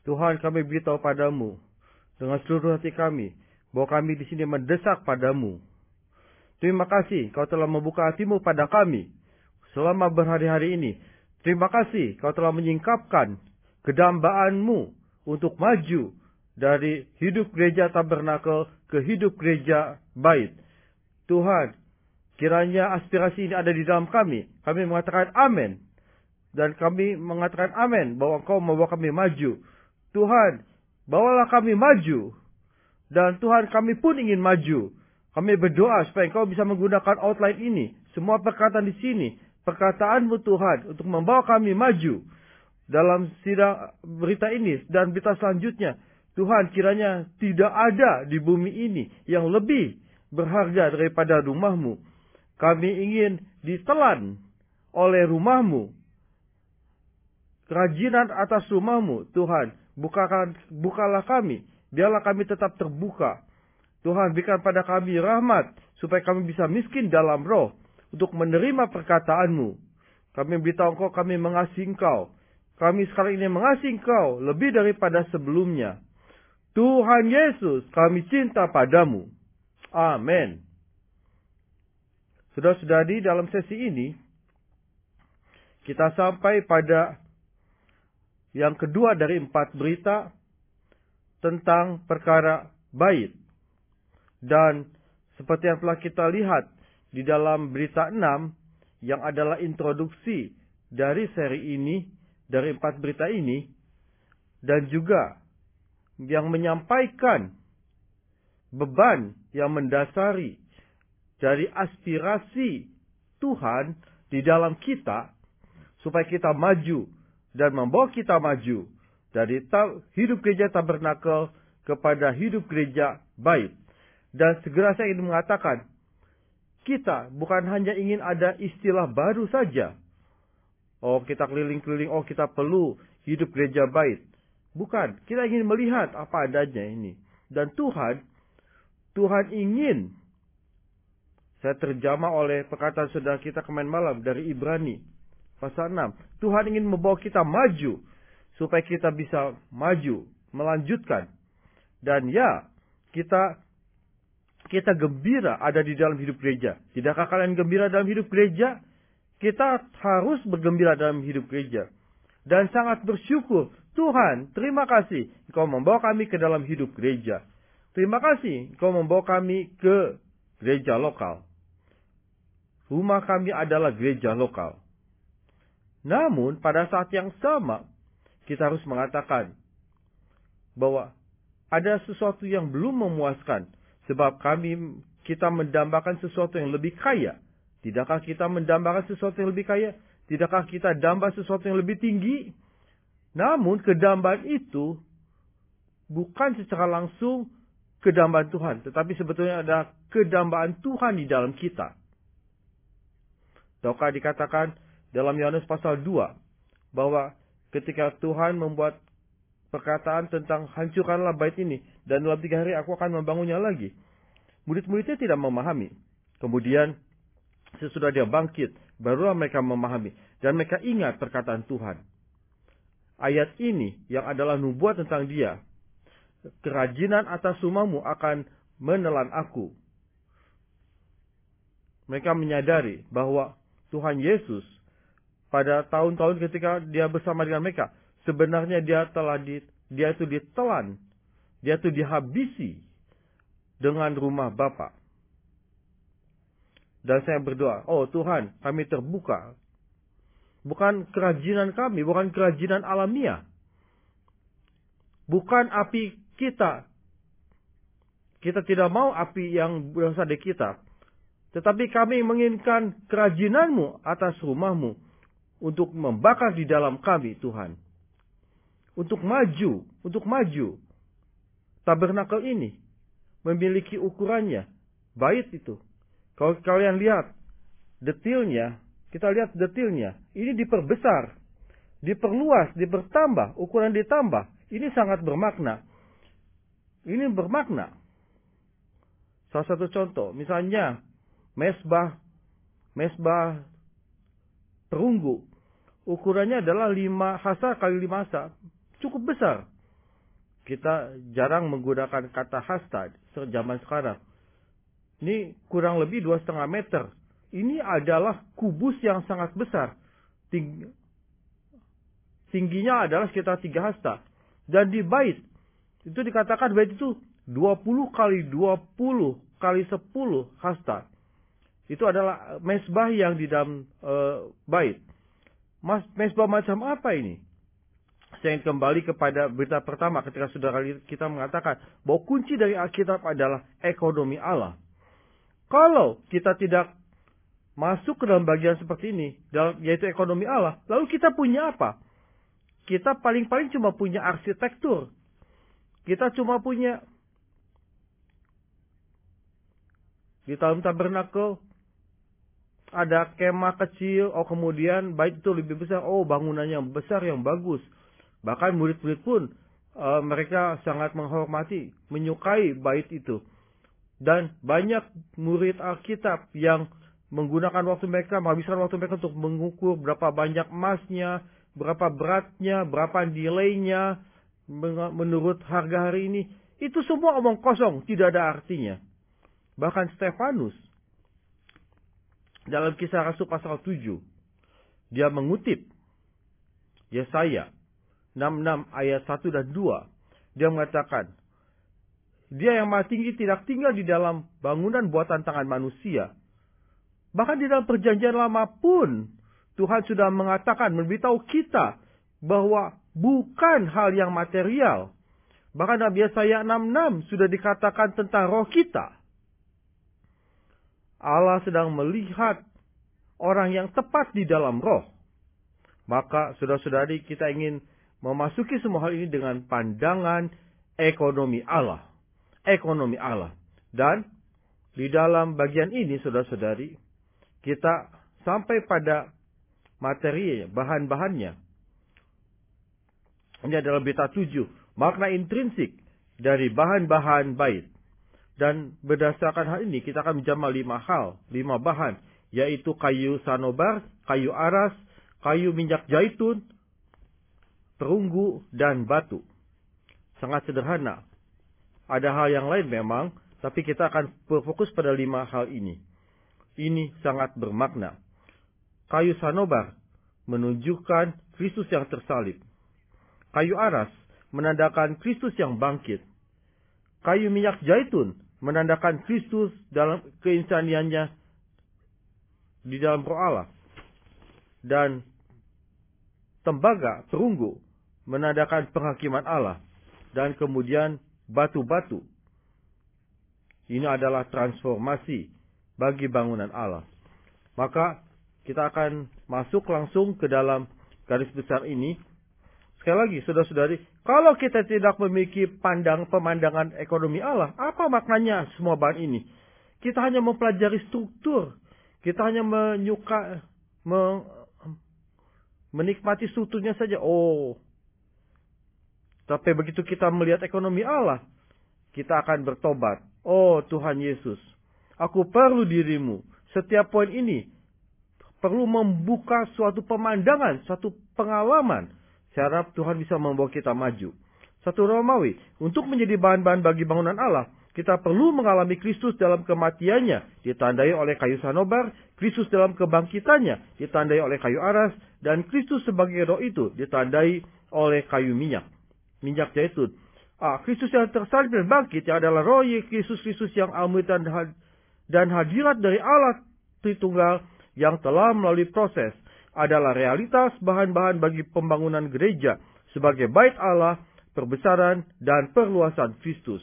Tuhan, kami beritahu padamu dengan seluruh hati kami bahwa kami di sini mendesak padamu. Terima kasih Kau telah membuka hatimu pada kami selama berhari-hari ini. Terima kasih Kau telah menyingkapkan kedambaanmu untuk maju dari hidup gereja tabernakel ke hidup gereja bait. Tuhan, kiranya aspirasi ini ada di dalam kami. Kami mengatakan amin. Dan kami mengatakan amin bahwa Engkau membawa kami maju. Tuhan, bawalah kami maju. Dan Tuhan, kami pun ingin maju. Kami berdoa supaya Engkau bisa menggunakan outline ini. Semua perkataan di sini, perkataan-Mu Tuhan, untuk membawa kami maju. Dalam sidang berita ini dan berita selanjutnya, Tuhan, kiranya tidak ada di bumi ini yang lebih berharga daripada rumah-Mu. Kami ingin ditelan oleh rumah-Mu. Kerajinan atas rumah-Mu, Tuhan, bukalah kami. Biarlah kami tetap terbuka. Tuhan, berikan pada kami rahmat, supaya kami bisa miskin dalam roh, untuk menerima perkataan-Mu. Kami beritahu Engkau, kami mengasihi Engkau. Kami sekarang ini mengasihi Engkau, lebih daripada sebelumnya. Tuhan Yesus, kami cinta padamu. Amin. Saudara-saudari, dalam sesi ini, kita sampai pada yang kedua dari 4 berita tentang perkara bait. Dan seperti yang telah kita lihat di dalam berita 6, yang adalah introduksi dari seri ini, dari 4 berita ini, dan juga yang menyampaikan beban yang mendasari dari aspirasi Tuhan di dalam kita, supaya kita maju dan membawa kita maju dari hidup gereja tabernakel kepada hidup gereja bait. Dan segera saya ingin mengatakan, kita bukan hanya ingin ada istilah baru saja. Oh, kita keliling-keliling, oh kita perlu hidup gereja bait. Bukan, kita ingin melihat apa adanya ini. Dan Tuhan ingin, saya terjemah oleh perkataan saudara kita kemarin malam dari Ibrani pasal 6. Tuhan ingin membawa kita maju, supaya kita bisa maju, melanjutkan. Dan ya, kita gembira ada di dalam hidup gereja. Tidakkah kalian gembira dalam hidup gereja? Kita harus bergembira dalam hidup gereja. Dan sangat bersyukur, Tuhan, terima kasih Engkau membawa kami ke dalam hidup gereja. Terima kasih Engkau membawa kami ke gereja lokal. Rumah kami adalah gereja lokal. Namun pada saat yang sama, kita harus mengatakan bahwa ada sesuatu yang belum memuaskan. Sebab kita mendambakan sesuatu yang lebih kaya. Tidakkah kita mendambakan sesuatu yang lebih kaya? Tidakkah kita damba sesuatu yang lebih tinggi? Namun kedambaan itu bukan secara langsung kedambaan Tuhan. Tetapi sebetulnya ada kedambaan Tuhan di dalam kita. Tahukah dikatakan dalam Yohanes pasal 2. Bahwa ketika Tuhan membuat perkataan tentang hancurkanlah bait ini, dan dalam 3 hari aku akan membangunnya lagi. Murid-muridnya tidak memahami. Kemudian sesudah dia bangkit, barulah mereka memahami. Dan mereka ingat perkataan Tuhan. Ayat ini yang adalah nubuat tentang dia. Kerajinan atas rumahmu akan menelan aku. Mereka menyadari bahwa Tuhan Yesus pada tahun-tahun ketika dia bersama dengan mereka, sebenarnya dia itu ditelan. Dia itu dihabisi dengan rumah Bapa. Dan saya berdoa, oh Tuhan, kami terbuka. Bukan kerajinan kami, bukan kerajinan alamiah. Bukan api kita. Kita tidak mau api yang berasal dari kita. Tetapi kami menginginkan kerajinanmu atas rumahmu. Untuk membakar di dalam kami, Tuhan. Untuk maju. Tabernakel ini memiliki ukurannya. Bait itu. Kalau kalian lihat detailnya, kita lihat detailnya. Ini diperbesar, diperluas, dipertambah, ukuran ditambah. Ini sangat bermakna. Ini bermakna. Salah satu contoh, misalnya mesbah perunggu. Ukurannya adalah 5 hasta kali 5 hasta. Cukup besar. Kita jarang menggunakan kata hasta zaman sekarang. Ini kurang lebih 2,5 meter. Ini adalah kubus yang sangat besar. Tingginya adalah sekitar 3 hasta. Dan di bait, itu dikatakan bait itu 20 kali 20 kali 10 hasta. Itu adalah mezbah yang di dalam bait. Mezbah macam apa ini? Saya ingin kembali kepada berita pertama ketika saudara kita mengatakan bahwa kunci dari Alkitab adalah ekonomi Allah. Kalau kita tidak masuk ke dalam bagian seperti ini, yaitu ekonomi Allah, lalu kita punya apa? Kita paling-paling cuma punya arsitektur. Kita cuma punya di dalam tabernakel ada kemah kecil, kemudian bait itu lebih besar, bangunannya besar yang bagus. Bahkan murid-murid pun mereka sangat menghormati, menyukai bait itu. Dan banyak murid Alkitab yang menggunakan menghabiskan waktu mereka untuk mengukur berapa banyak emasnya, berapa beratnya, berapa nilainya menurut harga hari ini. Itu semua omong kosong, tidak ada artinya. Bahkan Stefanus dalam Kisah Rasul pasal 7, dia mengutip Yesaya 66 ayat 1 dan 2. Dia mengatakan, dia yang maha tinggi tidak tinggal di dalam bangunan buatan tangan manusia. Bahkan di dalam perjanjian lama pun, Tuhan sudah mengatakan, memberitahu kita bahwa bukan hal yang material. Bahkan dalam Yesaya 66 sudah dikatakan tentang roh kita. Allah sedang melihat orang yang tepat di dalam roh. Maka saudara-saudari, kita ingin memasuki semua hal ini dengan pandangan ekonomi Allah. Ekonomi Allah. Dan di dalam bagian ini, saudara-saudari, kita sampai pada materi, bahan-bahannya. Ini adalah berita 7. Makna intrinsik dari bahan-bahan bait. Dan berdasarkan hal ini, kita akan menjamal 5 bahan. Yaitu kayu sanobar, kayu aras, kayu minyak zaitun, perunggu, dan batu. Sangat sederhana. Ada hal yang lain memang, tapi kita akan berfokus pada 5 hal ini. Ini sangat bermakna. Kayu sanobar menunjukkan Kristus yang tersalib. Kayu aras menandakan Kristus yang bangkit. Kayu minyak zaitun menandakan Kristus dalam keinsaniannya di dalam roh Allah. Dan tembaga, perunggu, menandakan penghakiman Allah. Dan kemudian batu-batu. Ini adalah transformasi bagi bangunan Allah. Maka kita akan masuk langsung ke dalam garis besar ini. Sekali lagi, saudara-saudari, kalau kita tidak memiliki pemandangan ekonomi Allah, apa maknanya semua bahan ini? Kita hanya mempelajari struktur. Kita hanya menikmati strukturnya saja. Tapi begitu kita melihat ekonomi Allah, kita akan bertobat. Tuhan Yesus, aku perlu dirimu. Setiap poin ini perlu membuka suatu pemandangan, suatu pengalaman. Saya harap Tuhan bisa membawa kita maju. 1 Romawi, untuk menjadi bahan-bahan bagi bangunan Allah, kita perlu mengalami Kristus dalam kematiannya, ditandai oleh kayu sanobar, Kristus dalam kebangkitannya, ditandai oleh kayu aras, dan Kristus sebagai roh itu, ditandai oleh kayu minyak zaitun. Kristus yang tersalib dan bangkit, yang adalah roh Kristus yang amat dan hadirat dari Allah Tritunggal, yang telah melalui proses, adalah realitas bahan-bahan bagi pembangunan gereja sebagai bait Allah, perbesaran dan perluasan Kristus.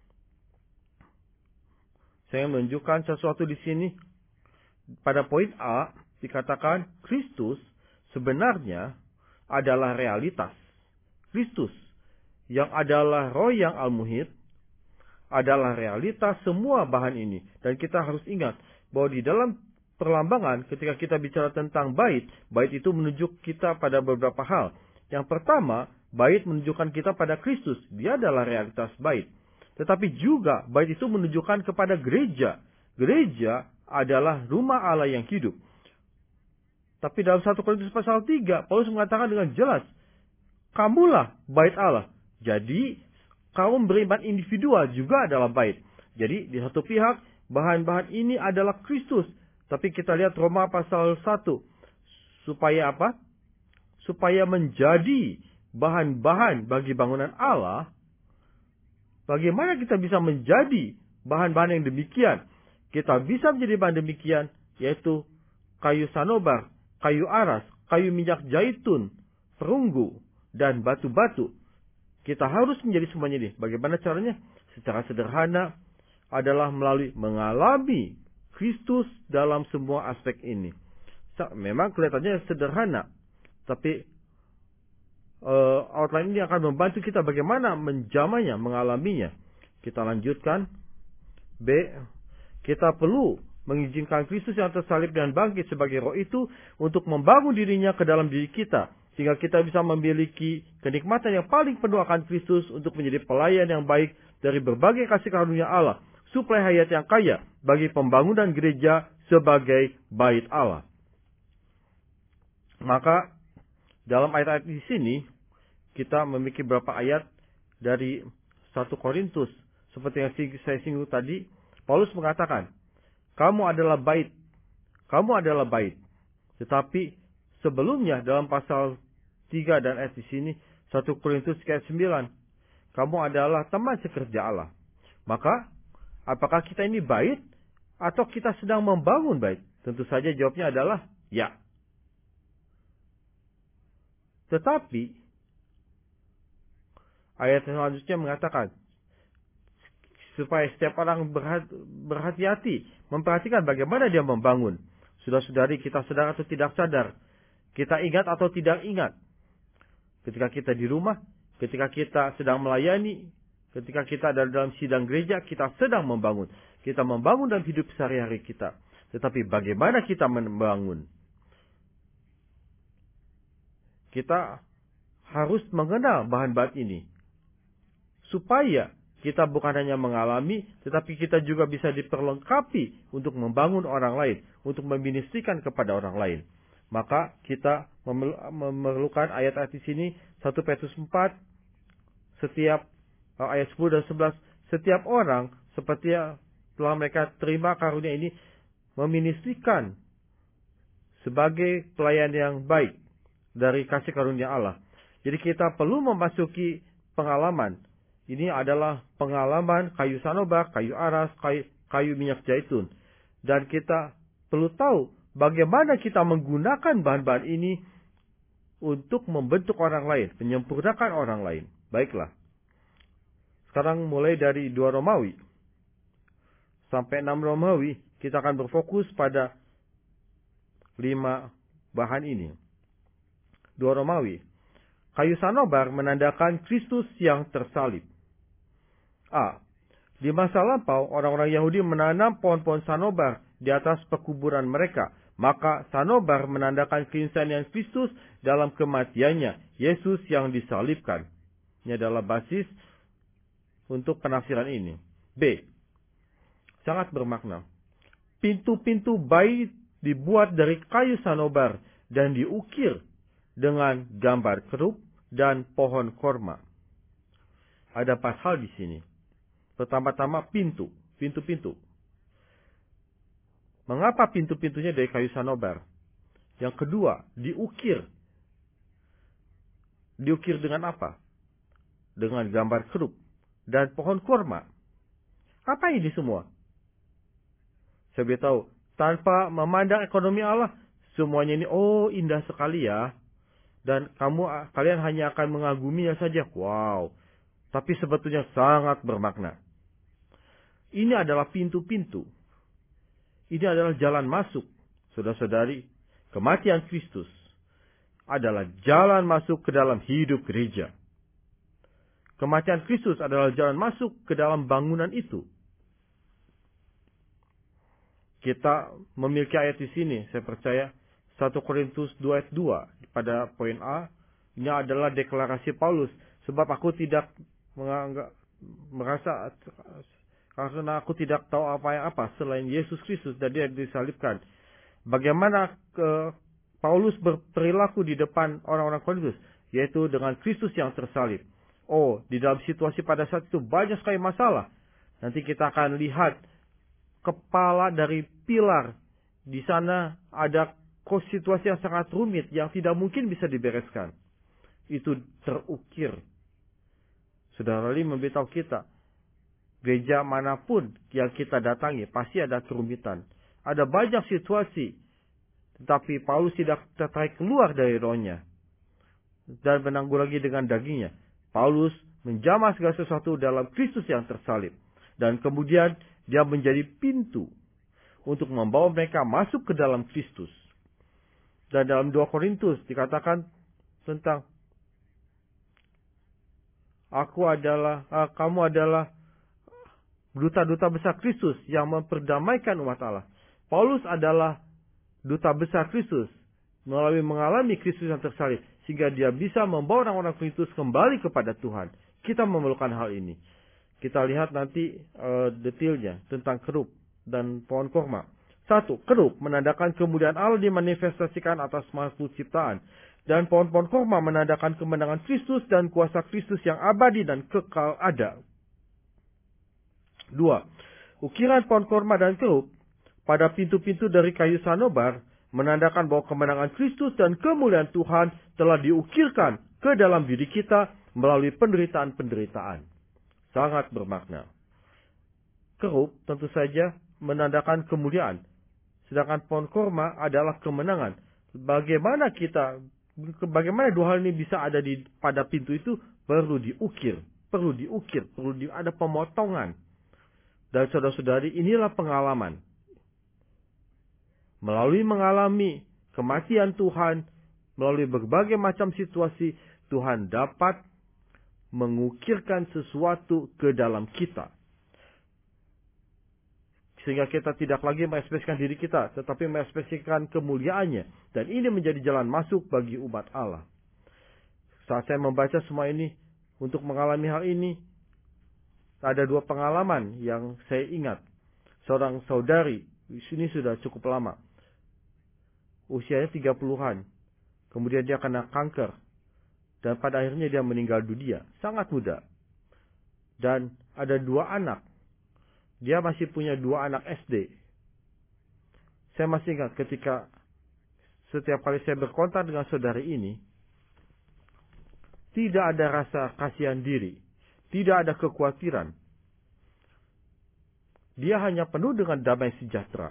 Saya menunjukkan sesuatu di sini. Pada poin A dikatakan Kristus sebenarnya adalah realitas. Kristus yang adalah roh yang al-muhid adalah realitas semua bahan ini. Dan kita harus ingat bahwa di dalam perlambangan ketika kita bicara tentang bait itu menunjuk kita pada beberapa hal. Yang pertama, bait menunjukkan kita pada Kristus. Dia adalah realitas bait. Tetapi juga bait itu menunjukkan kepada gereja. Gereja adalah rumah Allah yang hidup. Tapi dalam 1 Korintus pasal 3, Paulus mengatakan dengan jelas, kamulah bait Allah. Jadi, kaum beriman individual juga adalah bait. Jadi di satu pihak bahan-bahan ini adalah Kristus. Tapi kita lihat Roma pasal 1. Supaya apa? Supaya menjadi bahan-bahan bagi bangunan Allah. Bagaimana kita bisa menjadi bahan-bahan yang demikian? Kita bisa menjadi bahan demikian, yaitu kayu sanobar, kayu aras, kayu minyak zaitun, perunggu, dan batu-batu. Kita harus menjadi semuanya ini. Bagaimana caranya? Secara sederhana adalah melalui mengalami Kristus dalam semua aspek ini. Memang kelihatannya sederhana, tapi outline ini akan membantu kita bagaimana menjamanya, mengalaminya. Kita lanjutkan. B. Kita perlu mengizinkan Kristus yang tersalib dan bangkit sebagai roh itu untuk membangun dirinya ke dalam diri kita. Sehingga kita bisa memiliki kenikmatan yang paling penuh akan Kristus untuk menjadi pelayan yang baik dari berbagai kasih karunia Allah. Suplai hayat yang kaya bagi pembangunan gereja sebagai bait Allah. Maka dalam ayat-ayat di sini kita memiliki beberapa ayat dari 1 Korintus. Seperti yang saya singgung tadi, Paulus mengatakan, kamu adalah bait. Kamu adalah bait. Tetapi sebelumnya dalam pasal 3 dan ayat di sini, 1 Korintus ayat 9, kamu adalah teman sekerja Allah. Maka, apakah kita ini bait atau kita sedang membangun bait? Tentu saja jawabnya adalah ya. Tetapi ayat selanjutnya mengatakan supaya setiap orang berhati-hati memperhatikan bagaimana dia membangun. Saudara-saudari, kita sadar atau tidak sadar, kita ingat atau tidak ingat, ketika kita di rumah, ketika kita sedang melayani, ketika kita ada dalam sidang gereja, kita sedang membangun. Kita membangun dalam hidup sehari-hari kita. Tetapi bagaimana kita membangun? Kita harus mengenal bahan-bahan ini. Supaya kita bukan hanya mengalami, tetapi kita juga bisa diperlengkapi untuk membangun orang lain. Untuk meministrikan kepada orang lain. Maka kita memerlukan ayat-ayat di sini. 1 Petrus 4. Setiap ayat 10 dan 11. Setiap orang seperti telah mereka terima karunia ini. Meministrikan sebagai pelayan yang baik. Dari kasih karunia Allah. Jadi kita perlu memasuki pengalaman. Ini adalah pengalaman kayu sanobar, kayu aras, kayu minyak zaitun. Dan kita perlu tahu bagaimana kita menggunakan bahan-bahan ini untuk membentuk orang lain, menyempurnakan orang lain. Baiklah. Sekarang mulai dari 2 Romawi sampai 6 Romawi, kita akan berfokus pada 5 bahan ini. 2 Romawi. Kayu sanobar menandakan Kristus yang tersalib. A. Di masa lampau, orang-orang Yahudi menanam pohon-pohon sanobar di atas pekuburan mereka. Maka sanobar menandakan keinsanan Kristus dalam kematiannya, Yesus yang disalibkan. Ini adalah basis untuk penafsiran ini. B. Sangat bermakna. Pintu-pintu bait dibuat dari kayu sanobar dan diukir dengan gambar kerub dan pohon korma. Ada 4 hal di sini. Pertama-tama pintu-pintu. Mengapa pintu-pintunya dari kayu sanobar? Yang kedua, diukir. Diukir dengan apa? Dengan gambar kerub dan pohon korma. Apa ini semua? Saya beritahu, tanpa memandang ekonomi Allah, semuanya ini indah sekali ya. Dan kalian hanya akan mengaguminya saja. Wow. Tapi sebetulnya sangat bermakna. Ini adalah pintu-pintu. Ini adalah jalan masuk. Saudara-saudari, kematian Kristus adalah jalan masuk ke dalam hidup gereja. Kematian Kristus adalah jalan masuk ke dalam bangunan itu. Kita memiliki ayat di sini, saya percaya. 1 Korintus 2 ayat 2 pada poin A. Ini adalah deklarasi Paulus. Sebab aku tidak merasa, karena aku tidak tahu apa selain Yesus Kristus dan dia disalibkan. Bagaimana Paulus berperilaku di depan orang-orang Korintus, yaitu dengan Kristus yang tersalib. Oh, di dalam situasi pada saat itu banyak sekali masalah. Nanti kita akan lihat kepala dari pilar. Di sana ada situasi yang sangat rumit yang tidak mungkin bisa dibereskan. Itu terukir. Saudara Lee memberitahu kita, gereja manapun yang kita datangi pasti ada kerumitan. Ada banyak situasi, tetapi Paulus tidak tertarik keluar dari rohnya dan menanggulangi dengan dagingnya. Paulus menjamah segala sesuatu dalam Kristus yang tersalib. Dan kemudian dia menjadi pintu untuk membawa mereka masuk ke dalam Kristus. Dan dalam 2 Korintus dikatakan tentang kamu adalah duta-duta besar Kristus yang memperdamaikan umat Allah. Paulus adalah duta besar Kristus melalui mengalami Kristus yang tersalib, sehingga dia bisa membawa orang-orang Kristus kembali kepada Tuhan. Kita memerlukan hal ini. Kita lihat nanti detailnya tentang kerup dan pohon korma. 1. Kerup menandakan kemuliaan Allah dimanifestasikan atas makhluk ciptaan. Dan pohon-pohon korma menandakan kemenangan Kristus dan kuasa Kristus yang abadi dan kekal ada. 2. Ukiran pohon korma dan kerup pada pintu-pintu dari kayu sanobar menandakan bahwa kemenangan Kristus dan kemuliaan Tuhan telah diukirkan ke dalam diri kita melalui penderitaan-penderitaan. Sangat bermakna. Kerup tentu saja menandakan kemuliaan, sedangkan pohon korma adalah kemenangan. Bagaimana dua hal ini bisa ada pada pintu itu? Perlu diukir, ada pemotongan. Dan saudara-saudari, inilah pengalaman. Melalui mengalami kematian Tuhan, melalui berbagai macam situasi, Tuhan dapat mengukirkan sesuatu ke dalam kita. Sehingga kita tidak lagi mengekspresikan diri kita, tetapi mengekspresikan kemuliaannya. Dan ini menjadi jalan masuk bagi umat Allah. Saat saya membaca semua ini, untuk mengalami hal ini, ada 2 pengalaman yang saya ingat. Seorang saudari, ini sudah cukup lama. Usianya 30-an. Kemudian dia kena kanker. Dan pada akhirnya dia meninggal dunia. Sangat muda. Dan ada 2 anak. Dia masih punya 2 anak SD. Saya masih ingat ketika setiap kali saya berkontak dengan saudari ini, tidak ada rasa kasihan diri. Tidak ada kekhawatiran. Dia hanya penuh dengan damai sejahtera.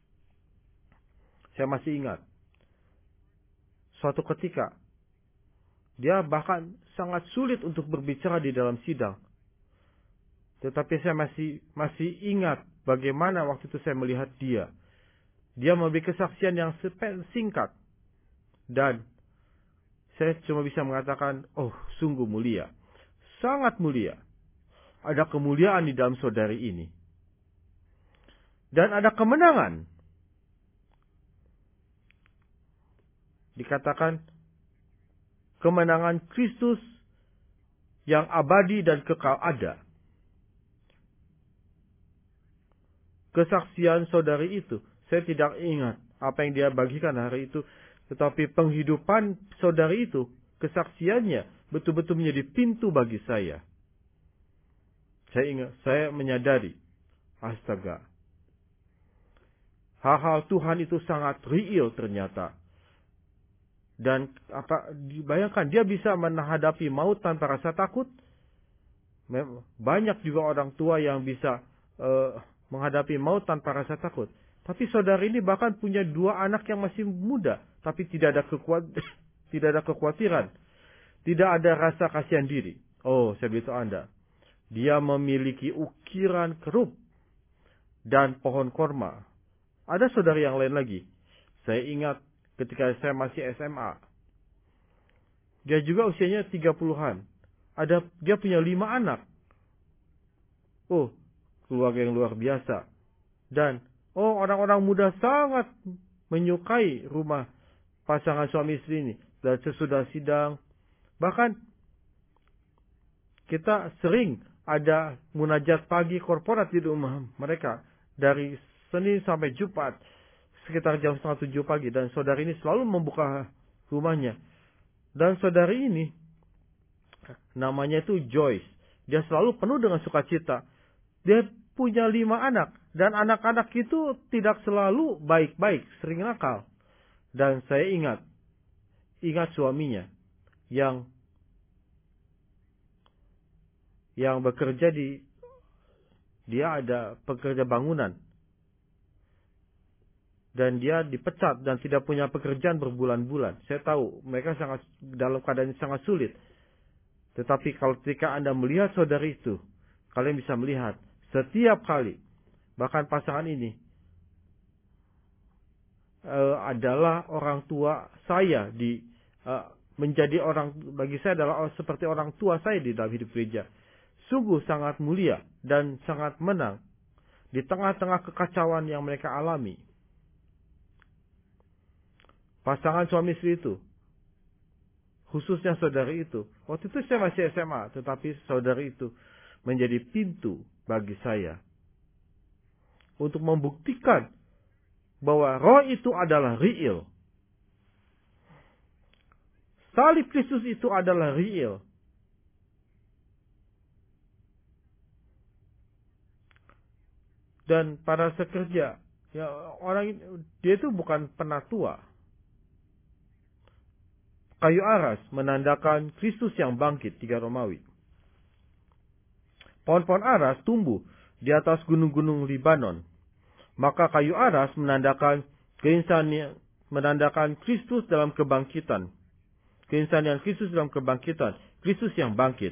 Saya masih ingat. Suatu ketika, dia bahkan sangat sulit untuk berbicara di dalam sidang. Tetapi saya masih ingat bagaimana waktu itu saya melihat dia. Dia memberi kesaksian yang singkat. Dan saya cuma bisa mengatakan, oh sungguh mulia. Sangat mulia. Ada kemuliaan di dalam saudari ini. Dan ada kemenangan. Dikatakan kemenangan Kristus yang abadi dan kekal ada. Kesaksian saudari itu, saya tidak ingat apa yang dia bagikan hari itu, tetapi penghidupan saudari itu, kesaksiannya betul-betul menjadi pintu bagi saya. Saya menyadari, astaga, hal-hal Tuhan itu sangat real ternyata. Dan bayangkan dia bisa menghadapi maut tanpa rasa takut. Banyak juga orang tua yang bisa menghadapi maut tanpa rasa takut. Tapi saudara ini bahkan punya 2 anak yang masih muda, tapi tidak ada kekhawatiran, tidak ada rasa kasihan diri. Oh, saya beritahu Anda, dia memiliki ukiran kerup dan pohon korma. Ada saudara yang lain lagi. Saya ingat ketika saya masih SMA. Dia juga usianya 30-an. Dia punya 5 anak. Oh, keluarga yang luar biasa. Dan orang-orang muda sangat menyukai rumah pasangan suami istri ini. Dan sesudah sidang, bahkan kita sering ada munajat pagi korporat di rumah mereka. Dari Senin sampai Jumat. Sekitar jam 6:30 pagi. Dan saudari ini selalu membuka rumahnya. Dan saudari ini namanya itu Joyce. Dia selalu penuh dengan sukacita. Dia punya 5 anak. Dan anak-anak itu tidak selalu baik-baik, sering nakal. Dan saya ingat suaminya yang bekerja dia ada pekerja bangunan. Dan dia dipecat dan tidak punya pekerjaan berbulan-bulan. Saya tahu mereka dalam keadaan sangat sulit. Tetapi ketika Anda melihat saudari itu, kalian bisa melihat setiap kali, bahkan pasangan ini adalah orang tua saya menjadi orang, bagi saya adalah seperti orang tua saya di dalam hidup gereja. Sungguh sangat mulia dan sangat menang di tengah-tengah kekacauan yang mereka alami. Pasangan suami istri itu, khususnya saudari itu, waktu itu saya masih SMA, tetapi saudari itu menjadi pintu bagi saya untuk membuktikan bahwa roh itu adalah real. Salib Kristus itu adalah real. Dan para sekerja, ya orang dia itu bukan penatua. Kayu aras menandakan Kristus yang bangkit, 3 Romawi. Pohon-pohon aras tumbuh di atas gunung-gunung Libanon. Maka kayu aras menandakan Kristus dalam kebangkitan. Keinsanian Kristus dalam kebangkitan. Kristus yang bangkit.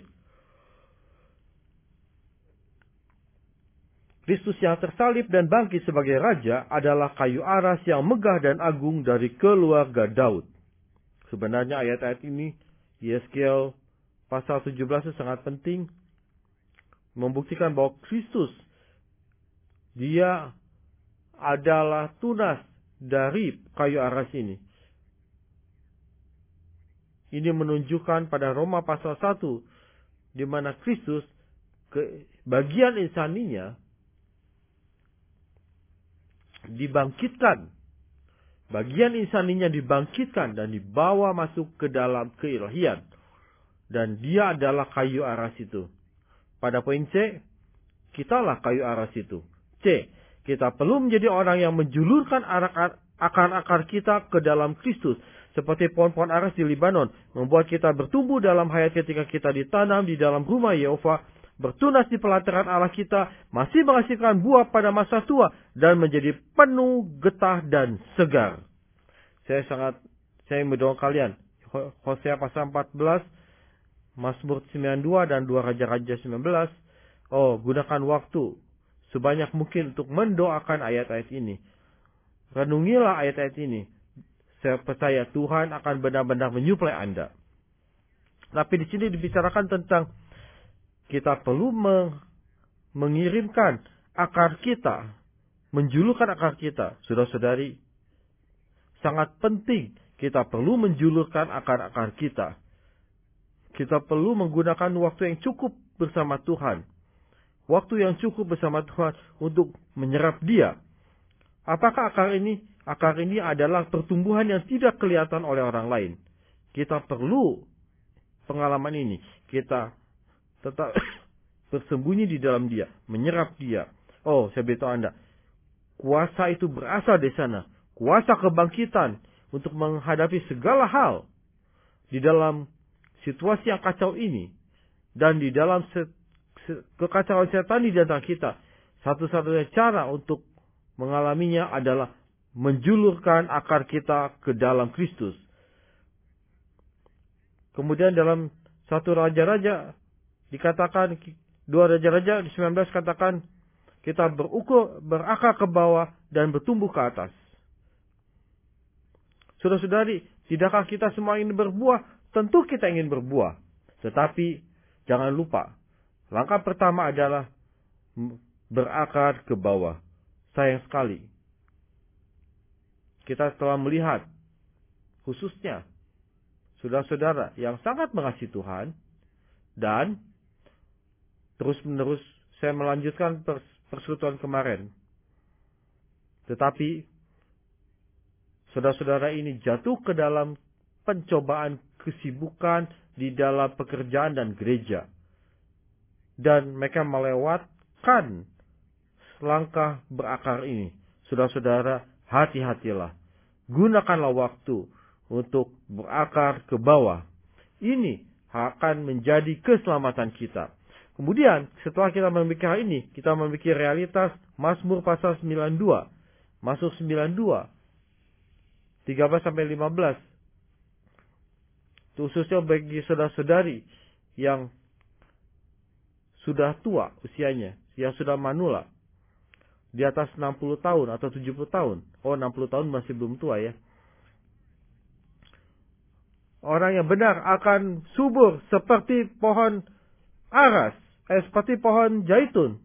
Kristus yang tersalib dan bangkit sebagai Raja adalah kayu aras yang megah dan agung dari keluarga Daud. Sebenarnya ayat-ayat ini, Yeskiel pasal 17 itu sangat penting. Membuktikan bahwa Kristus, dia adalah tunas dari kayu aras ini. Ini menunjukkan pada Roma pasal 1, di mana Kristus, bagian insaninya, dibangkitkan. Bagian insaninya dibangkitkan dan dibawa masuk ke dalam keilahian. Dan dia adalah kayu aras itu. Pada poin C, kitalah kayu aras itu. C, kita perlu menjadi orang yang menjulurkan akar-akar kita ke dalam Kristus. Seperti pohon-pohon aras di Libanon. Membuat kita bertumbuh dalam hayat ketika kita ditanam di dalam rumah Yehova. Bertunas di pelataran Allah kita, masih menghasilkan buah pada masa tua, dan menjadi penuh getah dan segar. Saya mendorong kalian, Hosea pasal 14, Mazmur 92 dan 2 Raja-Raja 19. Gunakan waktu sebanyak mungkin untuk mendoakan ayat-ayat ini. Renungilah ayat-ayat ini. Saya percaya Tuhan akan benar-benar menyuplai Anda. Tapi di sini dibicarakan tentang kita perlu mengirimkan akar kita, menjulurkan akar kita. Saudara-saudari, sangat penting kita perlu menjulurkan akar-akar kita. Kita perlu menggunakan waktu yang cukup bersama Tuhan. Waktu yang cukup bersama Tuhan untuk menyerap Dia. Apakah akar ini? Akar ini adalah pertumbuhan yang tidak kelihatan oleh orang lain. Kita perlu pengalaman ini. Kita tetap bersembunyi di dalam Dia, menyerap Dia. Saya beritahu Anda, kuasa itu berasal dari sana. Kuasa kebangkitan untuk menghadapi segala hal di dalam situasi yang kacau ini dan di dalam kekacauan setan di antara kita. Satu-satunya cara untuk mengalaminya adalah menjulurkan akar kita ke dalam Kristus. Kemudian dalam 1 Raja-Raja dikatakan, 2 Raja-Raja di 19 katakan, kita berakar ke bawah dan bertumbuh ke atas. Saudara-saudari, tidakkah kita semua ingin berbuah? Tentu kita ingin berbuah. Tetapi jangan lupa, langkah pertama adalah berakar ke bawah. Sayang sekali, kita telah melihat, khususnya saudara-saudara yang sangat mengasihi Tuhan, dan terus-menerus saya melanjutkan persekutuan kemarin. Tetapi saudara-saudara ini jatuh ke dalam pencobaan kesibukan di dalam pekerjaan dan gereja. Dan mereka melewatkan langkah berakar ini. Saudara-saudara, hati-hatilah. Gunakanlah waktu untuk berakar ke bawah. Ini akan menjadi keselamatan kita. Kemudian, setelah kita memikir hal ini, kita memikir realitas Mazmur pasal 92. Masuk 92. 13-15. Khususnya bagi saudara-saudari yang sudah tua usianya, yang sudah manula, di atas 60 tahun atau 70 tahun. Oh, 60 tahun masih belum tua ya. Orang yang benar akan subur seperti pohon aras, seperti pohon zaitun.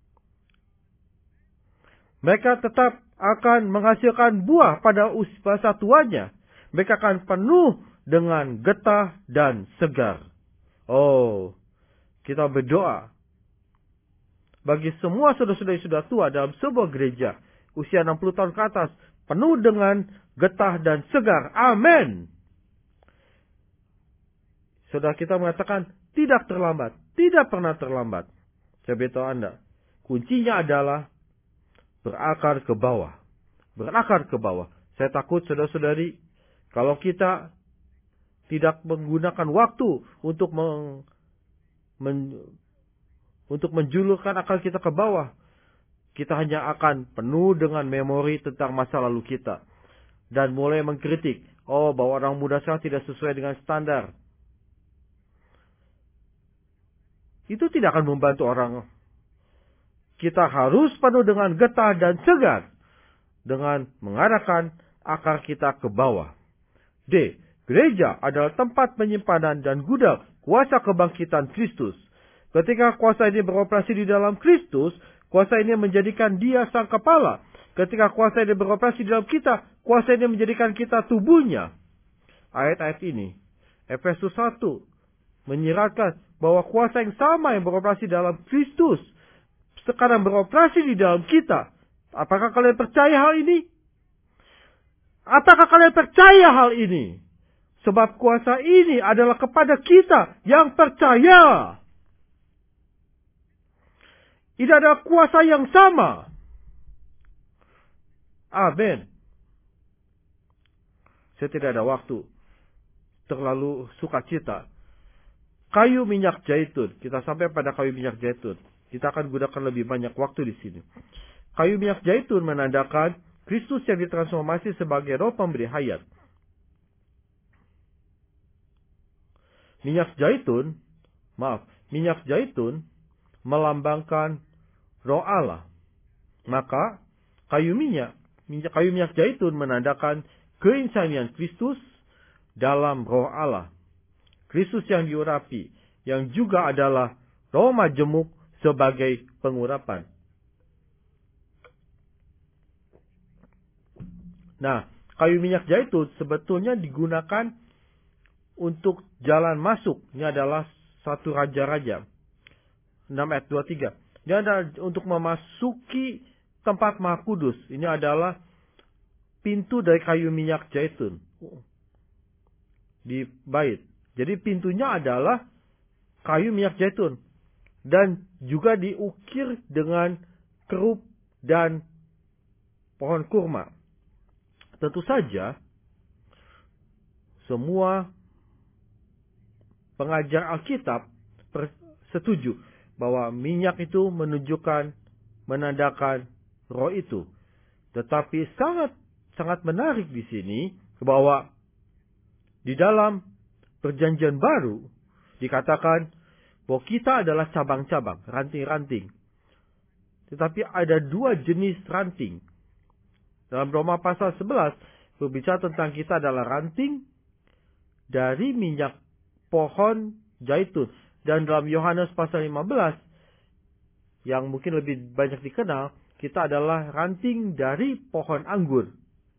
Mereka tetap akan menghasilkan buah pada masa tuanya. Mereka akan penuh dengan getah dan segar. Oh, kita berdoa bagi semua saudara-saudara yang sudah tua dalam sebuah gereja, usia 60 tahun ke atas, penuh dengan getah dan segar. Amin. Saudara kita mengatakan tidak terlambat, tidak pernah terlambat. Saya beritahu Anda, kuncinya adalah berakar ke bawah. Berakar ke bawah. Saya takut saudara-saudari, kalau kita tidak menggunakan waktu untuk untuk menjulurkan akal kita ke bawah, kita hanya akan penuh dengan memori tentang masa lalu kita. Dan mulai mengkritik, bahwa orang muda sekarang tidak sesuai dengan standar. Itu tidak akan membantu orang. Kita harus penuh dengan getah dan segar. Dengan mengarahkan akar kita ke bawah. D. Gereja adalah tempat penyimpanan dan gudang kuasa kebangkitan Kristus. Ketika kuasa ini beroperasi di dalam Kristus, kuasa ini menjadikan Dia sang kepala. Ketika kuasa ini beroperasi di dalam kita, kuasa ini menjadikan kita tubuhnya. Ayat-ayat ini, Efesus 1, menyiratkan bahwa kuasa yang sama yang beroperasi dalam Kristus sekarang beroperasi di dalam kita. Apakah kalian percaya hal ini? Apakah kalian percaya hal ini? Sebab kuasa ini adalah kepada kita yang percaya. Ini adalah kuasa yang sama. Amin. Saya tidak ada waktu. Terlalu sukacita. Kayu minyak zaitun. Kita sampai pada kayu minyak zaitun. Kita akan gunakan lebih banyak waktu di sini. Kayu minyak zaitun menandakan Kristus yang ditransformasi sebagai roh pemberi hayat. Minyak zaitun melambangkan roh Allah. Maka kayu minyak zaitun menandakan keinsanian Kristus dalam roh Allah. Kristus yang diurapi, yang juga adalah roh majemuk sebagai pengurapan. Nah, kayu minyak zaitun sebetulnya digunakan untuk jalan masuk. Ini adalah satu raja-raja. 6 ayat 23. Ini adalah untuk memasuki tempat Maha Kudus. Ini adalah pintu dari kayu minyak zaitun. Di bait. Jadi pintunya adalah kayu minyak zaitun. Dan juga diukir dengan kerup dan pohon kurma. Tentu saja, semua pengajar Alkitab setuju bahwa minyak itu menandakan roh itu. Tetapi sangat menarik di sini bahwa di dalam Perjanjian Baru dikatakan bahwa kita adalah cabang-cabang, ranting-ranting. Tetapi ada dua jenis ranting. Dalam Roma pasal 11 berbicara tentang kita adalah ranting dari minyak pohon zaitun. Dan dalam Yohanes pasal 15 yang mungkin lebih banyak dikenal, kita adalah ranting dari pohon anggur.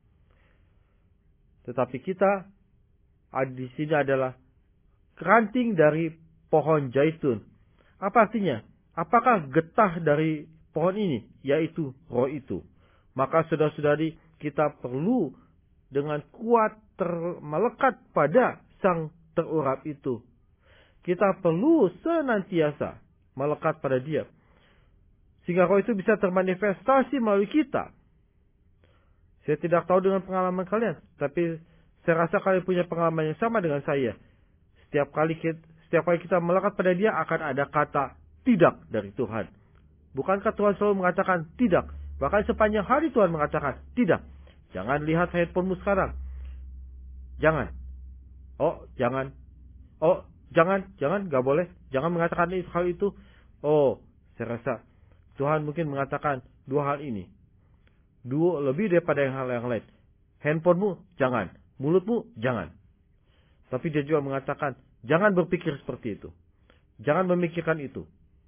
Tetapi kita di sini adalah ranting dari pohon zaitun. Apa artinya? Apakah getah dari pohon ini? Yaitu roh itu. Maka saudara-saudari, kita perlu dengan kuat melekat pada sang terurap itu. Kita perlu senantiasa melekat pada Dia. Sehingga roh itu bisa termanifestasi melalui kita. Saya tidak tahu dengan pengalaman kalian, tapi saya rasa kalian punya pengalaman yang sama dengan saya. Setiap kali kita melekat pada Dia akan ada kata tidak dari Tuhan. Bukankah Tuhan selalu mengatakan tidak? Bahkan sepanjang hari Tuhan mengatakan tidak. Jangan lihat handphonemu sekarang. Jangan. Oh, jangan. Oh, jangan, gak boleh. Jangan mengatakan hal itu. Oh, saya rasa Tuhan mungkin mengatakan dua hal ini. Lebih daripada hal yang lain. Handphonemu, jangan. Mulutmu, jangan. Tapi Dia juga mengatakan, jangan berpikir seperti itu. Jangan memikirkan itu.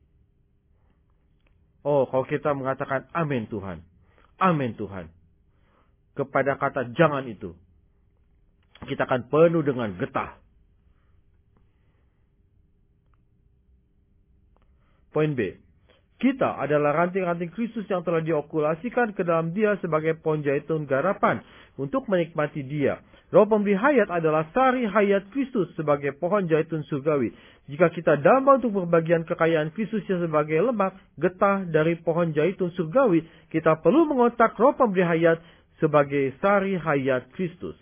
Oh, kalau kita mengatakan amin Tuhan. Amin Tuhan. Kepada kata jangan itu, kita akan penuh dengan getah. Poin B. Kita adalah ranting-ranting Kristus yang telah diokulasikan ke dalam Dia sebagai pohon zaitun garapan untuk menikmati Dia. Roh pemberi hayat adalah sari hayat Kristus sebagai pohon zaitun surgawi. Jika kita damai untuk berbagian kekayaan Kristus yang sebagai lemak, getah dari pohon zaitun surgawi, kita perlu mengontak roh pemberi hayat sebagai sari hayat Kristus.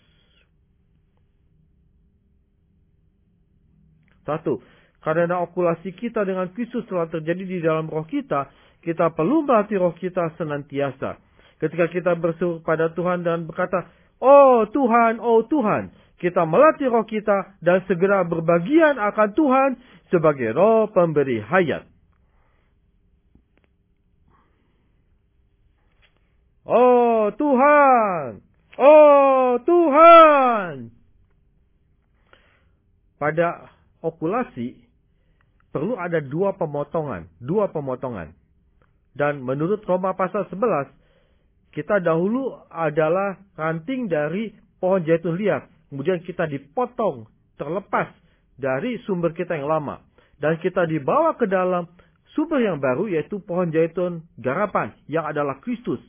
1. Karena okulasi kita dengan Kristus telah terjadi di dalam roh kita, kita perlu melatih roh kita senantiasa. Ketika kita berseru pada Tuhan dan berkata, oh Tuhan, kita melatih roh kita dan segera berbagian akan Tuhan sebagai roh pemberi hayat. Oh Tuhan. Pada okulasi, perlu ada dua pemotongan. Dan menurut Roma pasal 11, kita dahulu adalah ranting dari pohon zaitun liar. Kemudian kita dipotong, terlepas dari sumber kita yang lama. Dan kita dibawa ke dalam sumber yang baru, yaitu pohon zaitun garapan, yang adalah Kristus.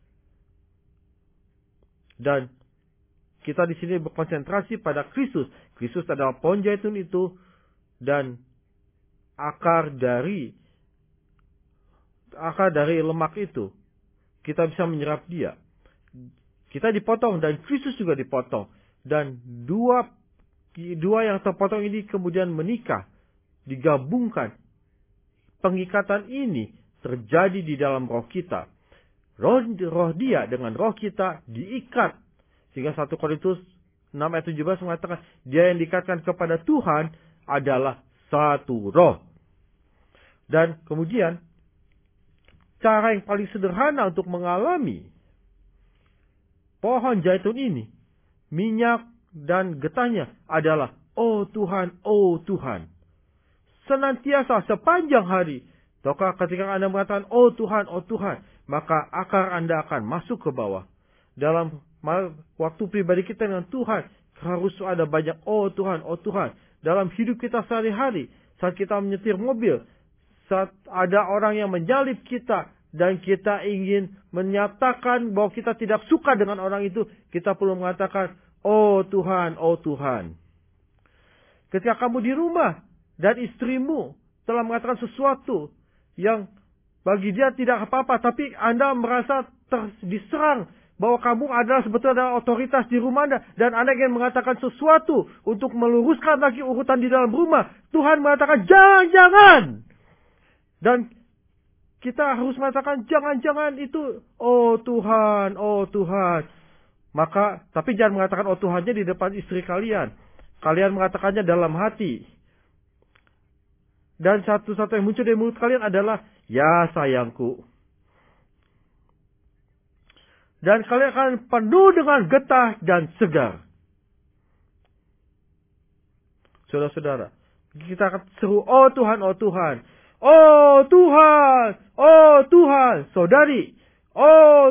Dan kita di sini berkonsentrasi pada Kristus. Kristus adalah pohon zaitun itu, dan akar dari lemak itu, kita bisa menyerap Dia. Kita dipotong dan Kristus juga dipotong. Dan dua yang terpotong ini kemudian menikah, digabungkan. Pengikatan ini terjadi di dalam roh kita. Roh Dia dengan roh kita diikat. Sehingga 1 Korintus 6 ayat 17 mengatakan, Dia yang diikatkan kepada Tuhan adalah satu roh. Dan kemudian, cara yang paling sederhana untuk mengalami pohon zaitun ini, minyak dan getahnya adalah, oh Tuhan. Senantiasa sepanjang hari. Tahukah ketika Anda mengatakan, oh Tuhan, maka akar Anda akan masuk ke bawah. Dalam waktu pribadi kita dengan Tuhan, harus ada banyak, oh Tuhan. Dalam hidup kita sehari-hari, saat kita menyetir mobil, saat ada orang yang menyalip kita, dan kita ingin menyatakan bahwa kita tidak suka dengan orang itu, kita perlu mengatakan, oh Tuhan. Ketika kamu di rumah, dan istrimu telah mengatakan sesuatu yang bagi dia tidak apa-apa, tapi Anda merasa diserang, bahwa kamu adalah sebetulnya otoritas di rumah Anda, dan Anda ingin mengatakan sesuatu untuk meluruskan lagi urutan di dalam rumah, Tuhan mengatakan, jangan. Dan kita harus mengatakan, jangan itu, oh Tuhan. Maka, tapi jangan mengatakan oh Tuhannya di depan istri kalian. Kalian mengatakannya dalam hati. Dan satu-satu yang muncul dari mulut kalian adalah, ya sayangku. Dan kalian akan penuh dengan getah dan segar. Saudara-saudara, kita akan seru, oh Tuhan. Saudari, oh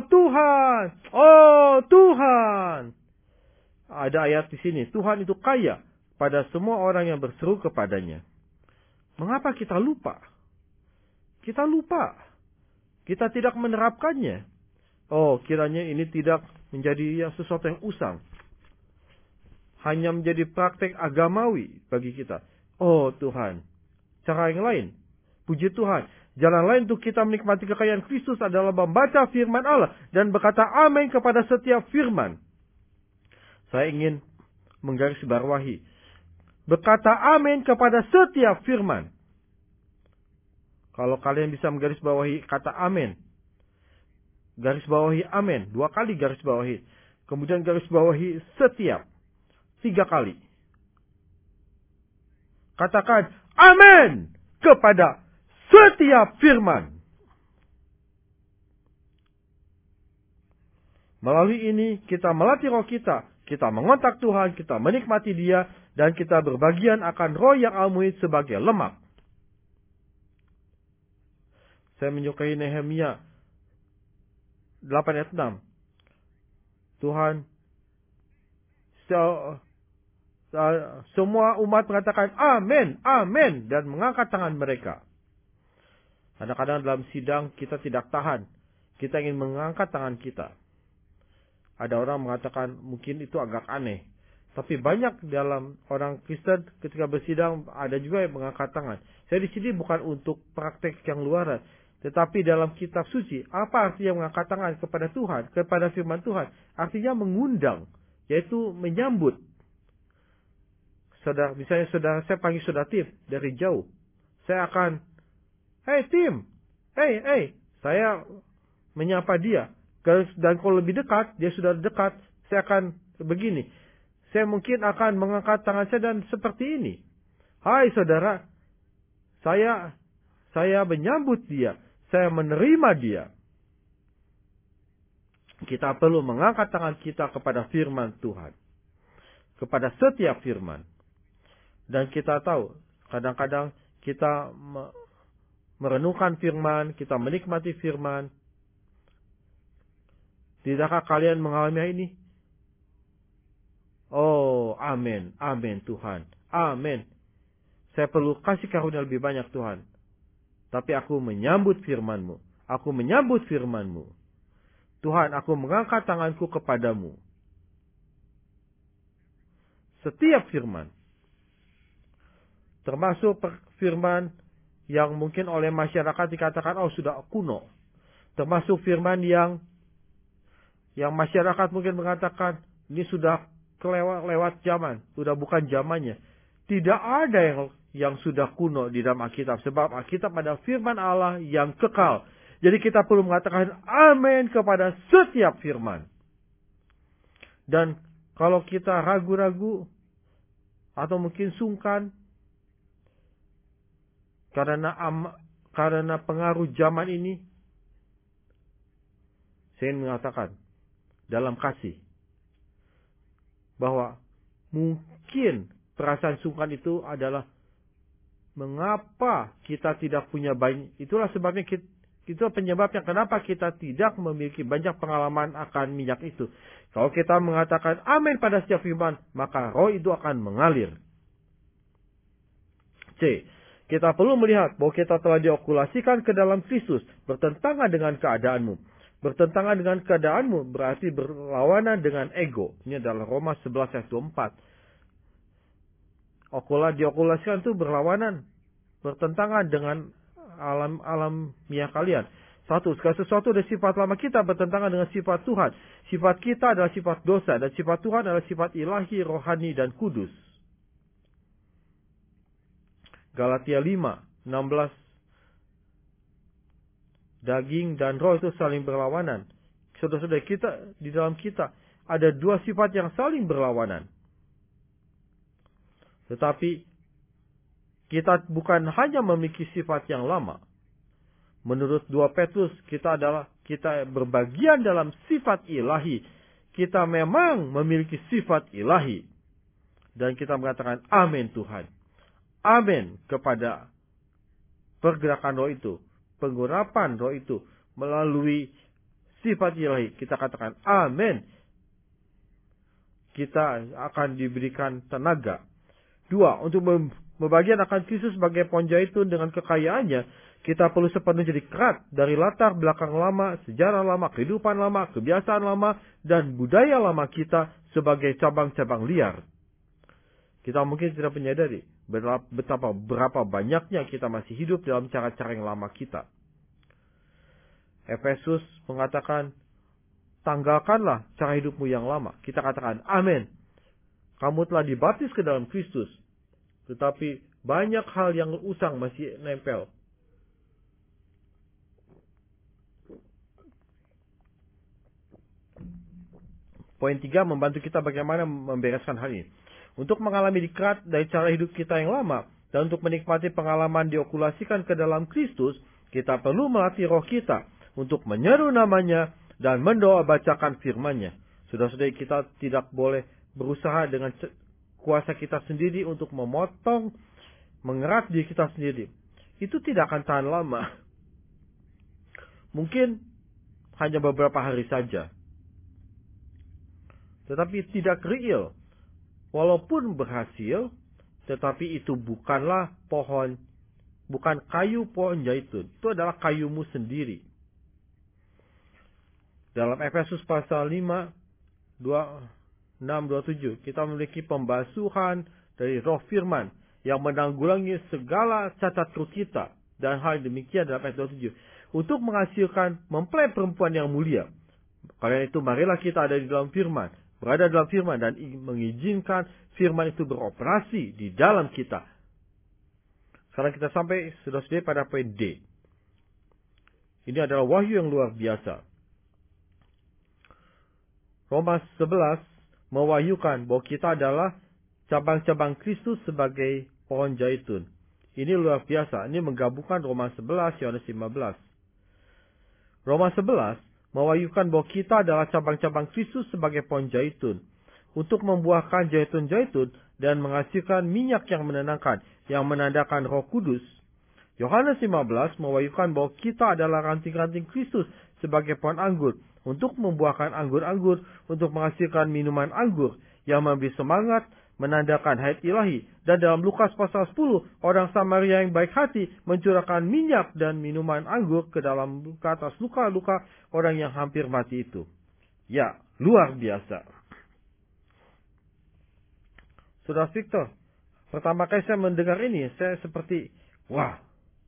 Tuhan. Ada ayat di sini, Tuhan itu kaya pada semua orang yang berseru kepadanya. Mengapa kita lupa? Kita tidak menerapkannya. Oh, kiranya ini tidak menjadi sesuatu yang usang. hanya menjadi praktek agamawi bagi kita. Oh Tuhan, cara yang lain. Puji Tuhan. Jalan lain untuk kita menikmati kekayaan Kristus adalah membaca firman Allah dan berkata amin kepada setiap firman. Saya ingin menggarisbawahi. Berkata amin kepada setiap firman. Kalau kalian bisa menggarisbawahi kata amin. Garis bawahi amin. 2 kali garis bawahi. Kemudian garis bawahi setiap. 3 kali. Katakan amin kepada setiap firman. Melalui ini kita melatih roh kita. Kita mengontak Tuhan, kita menikmati Dia, dan kita berbagian akan roh yang almuid sebagai lemak. Saya menyukai Nehemia 8 ayat 6. Tuhan, semua umat mengatakan amin, amin, dan mengangkat tangan mereka. Kadang-kadang dalam sidang kita tidak tahan. Kita ingin mengangkat tangan kita. Ada orang mengatakan mungkin itu agak aneh. Tapi banyak dalam orang Kristen ketika bersidang ada juga yang mengangkat tangan. Saya di sini bukan untuk praktek yang luaran. Tetapi dalam kitab suci, apa artinya mengangkat tangan kepada Tuhan, kepada firman Tuhan? Artinya mengundang, yaitu menyambut. Misalnya saya panggil saudara Tim dari jauh. Saya akan, hey Tim, hey, saya menyapa dia. Dan kalau lebih dekat, dia sudah dekat, saya akan begini. Saya mungkin akan mengangkat tangan saya dan seperti ini. Hai saudara, saya menyambut dia. Saya menerima dia. Kita perlu mengangkat tangan kita kepada firman Tuhan. Kepada setiap firman. Dan kita tahu, kadang-kadang kita merenungkan firman, kita menikmati firman. Tidakkah kalian mengalami ini? Oh, amin, amin Tuhan, amin. Saya perlu kasih karunia lebih banyak Tuhan. Tapi aku menyambut firman-Mu. Aku menyambut firman-Mu. Tuhan, aku mengangkat tanganku kepadamu. Setiap firman. Termasuk firman yang mungkin oleh masyarakat dikatakan, oh sudah kuno. Termasuk firman yang masyarakat mungkin mengatakan, ini sudah lewat zaman. Sudah bukan zamannya. Tidak ada yang sudah kuno di dalam Alkitab. Sebab Alkitab adalah firman Allah yang kekal. Jadi kita perlu mengatakan amin kepada setiap firman. Dan kalau kita ragu-ragu atau mungkin sungkan karena pengaruh zaman ini, saya ingin mengatakan dalam kasih bahwa mungkin perasaan sungkan itu adalah mengapa kita tidak punya banyak. Itulah sebabnya itu penyebabnya kenapa kita tidak memiliki banyak pengalaman akan minyak itu. Kalau kita mengatakan amin pada setiap firman, maka roh itu akan mengalir. C. Kita perlu melihat bahwa kita telah diokulasikan ke dalam Kristus, bertentangan dengan keadaanmu. Bertentangan dengan keadaanmu berarti berlawanan dengan ego. Ini adalah Roma 11 ayat 24. Diokulasikan itu berlawanan, bertentangan dengan alamiah kalian. Segala sesuatu dari sifat lama kita bertentangan dengan sifat Tuhan. Sifat kita adalah sifat dosa, dan sifat Tuhan adalah sifat ilahi, rohani, dan kudus. Galatia 5:16. Daging dan roh itu saling berlawanan. Saudara-saudara kita, di dalam kita ada 2 sifat yang saling berlawanan. Tetapi kita bukan hanya memiliki sifat yang lama. Menurut 2 Petrus, kita berbagian dalam sifat ilahi. Kita memang memiliki sifat ilahi. Dan kita mengatakan amin Tuhan. Amin kepada pergerakan roh itu. Pengurapan roh itu melalui sifat ilahi. Kita katakan amin. Kita akan diberikan tenaga. 2. Untuk membagian akan Kristus sebagai Ponjaitun dengan kekayaannya, kita perlu sepenuhnya jadi kerat dari latar belakang lama, sejarah lama, kehidupan lama, kebiasaan lama, dan budaya lama kita sebagai cabang-cabang liar. Kita mungkin tidak menyadari berapa banyaknya kita masih hidup dalam cara-cara yang lama kita. Efesus mengatakan, tanggalkanlah cara hidupmu yang lama. Kita katakan, amin. Kamu telah dibaptis ke dalam Kristus. Tetapi banyak hal yang usang masih nempel. Poin 3 membantu kita bagaimana membereskan hal ini. Untuk mengalami dikrat dari cara hidup kita yang lama, dan untuk menikmati pengalaman diokulasikan ke dalam Kristus, kita perlu melatih roh kita untuk menyeru namanya dan mendoa bacakan firman-Nya. Saudara-saudari, kita tidak boleh berusaha dengan kuasa kita sendiri untuk memotong, mengerat diri kita sendiri. Itu tidak akan tahan lama. Mungkin hanya beberapa hari saja. Tetapi tidak real. Walaupun berhasil, tetapi itu bukanlah bukan kayu pohon zaitun. Itu adalah kayumu sendiri. Dalam Efesus pasal 5, 6-27, kita memiliki pembasuhan dari roh firman yang menanggulangi segala cacat ruh kita. Dan hal demikian dalam ayat 27. Untuk menghasilkan mempelai perempuan yang mulia. Karena itu marilah kita ada di dalam firman. Berada dalam firman dan mengizinkan firman itu beroperasi di dalam kita. Sekarang kita sampai saudara-saudari pada poin D. Ini adalah wahyu yang luar biasa. Roma 11 mewahyukan bahwa kita adalah cabang-cabang Kristus sebagai pohon zaitun. Ini luar biasa. Ini menggabungkan Roma 11, Yohanes 15. Roma 11 mewahyukan bahwa kita adalah cabang-cabang Kristus sebagai pohon zaitun. Untuk membuahkan zaitun-zaitun dan menghasilkan minyak yang menenangkan, yang menandakan Roh Kudus. Yohanes 15 mewahyukan bahwa kita adalah ranting-ranting Kristus sebagai pohon anggur. Untuk membuahkan anggur-anggur, untuk menghasilkan minuman anggur yang memberi semangat, menandakan hayat ilahi. Dan dalam Lukas pasal 10, orang Samaria yang baik hati mencurahkan minyak dan minuman anggur ke atas luka-luka orang yang hampir mati itu. Ya, luar biasa. Saudara Victor, pertama kali saya mendengar ini, saya seperti, wah.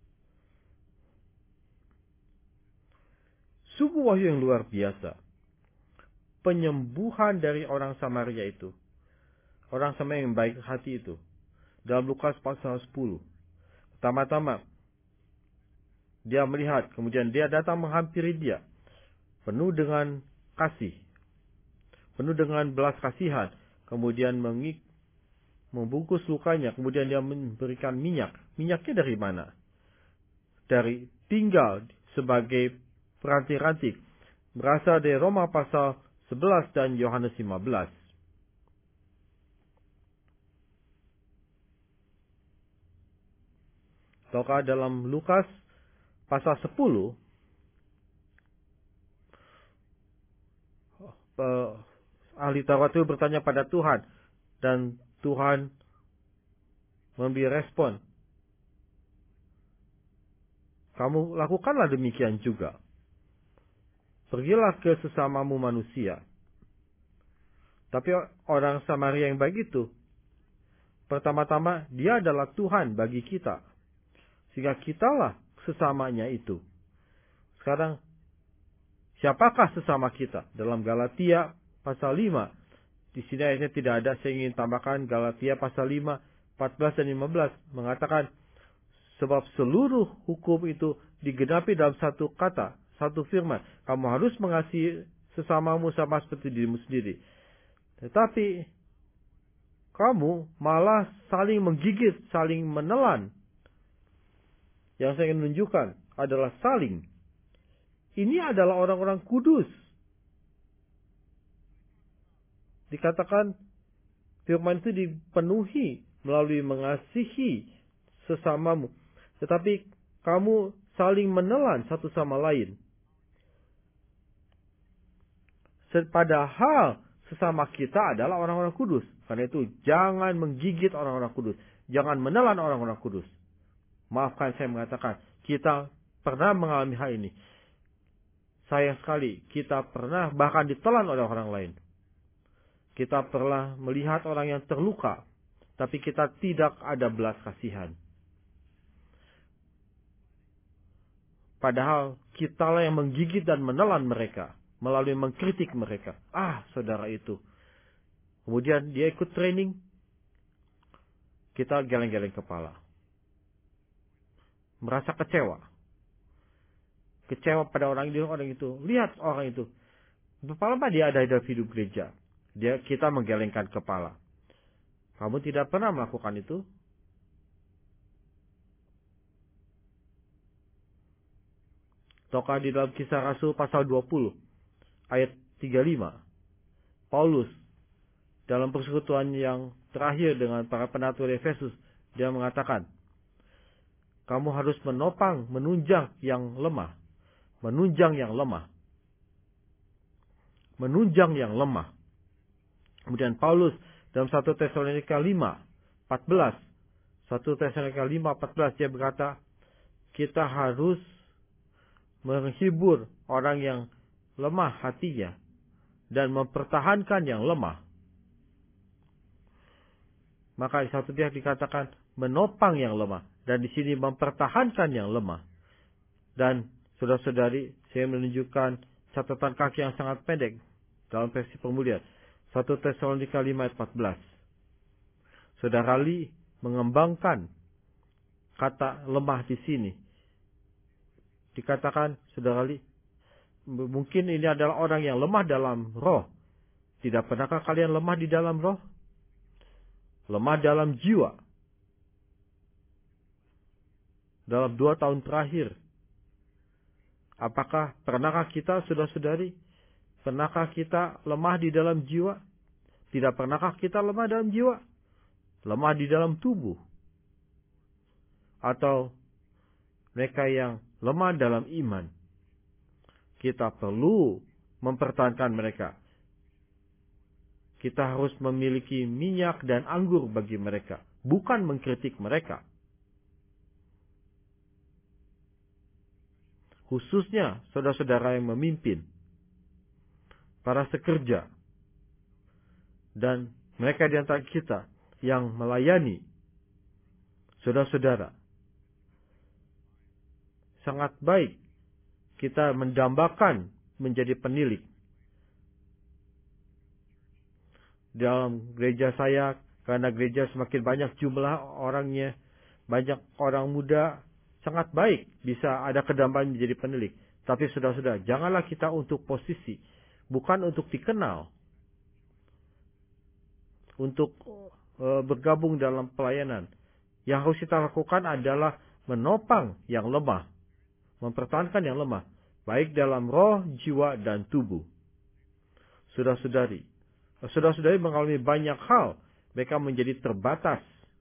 Sungguh wahyu yang luar biasa. Penyembuhan dari orang Samaria itu. Orang Samaria yang baik hati itu. Dalam Lukas pasal 10. Pertama-tama, dia melihat, kemudian dia datang menghampiri dia. Penuh dengan kasih. Penuh dengan belas kasihan. Kemudian membungkus lukanya. Kemudian dia memberikan minyak. Minyaknya dari mana? Dari tinggal sebagai perantik-rantik. Berasal dari Roma pasal 11 dan Yohanes 15. Ataukah dalam Lukas pasal 10, ahli Taurat itu bertanya pada Tuhan. Dan Tuhan memberi respon. Kamu lakukanlah demikian juga. Pergilah ke sesamamu manusia. Tapi orang Samaria yang baik itu, pertama-tama dia adalah Tuhan bagi kita. Sehingga kitalah sesamanya itu. Sekarang, siapakah sesama kita? Dalam Galatia pasal 5. Di sini ayatnya tidak ada, saya ingin tambahkan Galatia pasal 5, 14 dan 15. Mengatakan, sebab seluruh hukum itu digenapi dalam satu kata, satu firman. Kamu harus mengasihi sesamamu sama seperti dirimu sendiri. Tetapi, kamu malah saling menggigit, saling menelan. Yang saya ingin menunjukkan adalah saling. Ini adalah orang-orang kudus. Dikatakan firman itu dipenuhi melalui mengasihi sesamamu. Tetapi kamu saling menelan satu sama lain. Padahal sesama kita adalah orang-orang kudus. Karena itu jangan menggigit orang-orang kudus. Jangan menelan orang-orang kudus. Maafkan saya mengatakan, kita pernah mengalami hal ini. Sayang sekali, kita pernah bahkan ditelan oleh orang lain. Kita pernah melihat orang yang terluka. tapi kita tidak ada belas kasihan. Padahal kitalah yang menggigit dan menelan mereka melalui mengkritik mereka. Saudara itu. Kemudian dia ikut training, kita geleng-geleng kepala. Merasa kecewa. Kecewa pada orang itu. Lihat orang itu. Berapa lama dia ada hidup gereja. Kita menggelengkan kepala. Kamu tidak pernah melakukan itu? Ataukah di dalam Kisah Rasul pasal 20 ayat 35, Paulus dalam persekutuan yang terakhir dengan para penatua Efesus, dia mengatakan, kamu harus menopang, menunjang yang lemah. Menunjang yang lemah. Menunjang yang lemah. Kemudian Paulus dalam 1 Tesalonika 5:14, 1 Tesalonika 5:14 dia berkata, kita harus menghibur orang yang lemah hatinya dan mempertahankan yang lemah. Maka di satu pihak dikatakan menopang yang lemah, dan di sini mempertahankan yang lemah. Dan saudara-saudari, saya menunjukkan catatan kaki yang sangat pendek dalam versi Pemulihan. 1 Tesalonika 5:14. Saudara Lee mengembangkan kata lemah di sini. Dikatakan, saudara Lee, mungkin ini adalah orang yang lemah dalam roh. Tidak pernahkah kalian lemah di dalam roh? Lemah dalam jiwa. Dalam 2 tahun terakhir. Apakah pernahkah kita, saudara-saudari, pernahkah kita lemah di dalam jiwa? Tidak pernahkah kita lemah dalam jiwa? Lemah di dalam tubuh? Atau mereka yang lemah dalam iman? Kita perlu mempertahankan mereka. Kita harus memiliki minyak dan anggur bagi mereka, bukan mengkritik mereka. Khususnya saudara-saudara yang memimpin, para sekerja, dan mereka di antara kita yang melayani saudara-saudara. Sangat baik kita mendambakan menjadi penilik. Dalam gereja saya, karena gereja semakin banyak jumlah orangnya, banyak orang muda, sangat baik bisa ada kedamaian menjadi penilik. Tapi saudara-saudara, janganlah kita untuk posisi, bukan untuk dikenal, untuk bergabung dalam pelayanan. Yang harus kita lakukan adalah menopang yang lemah, mempertahankan yang lemah, baik dalam roh, jiwa, dan tubuh. Saudara-saudari mengalami banyak hal. Mereka menjadi terbatas.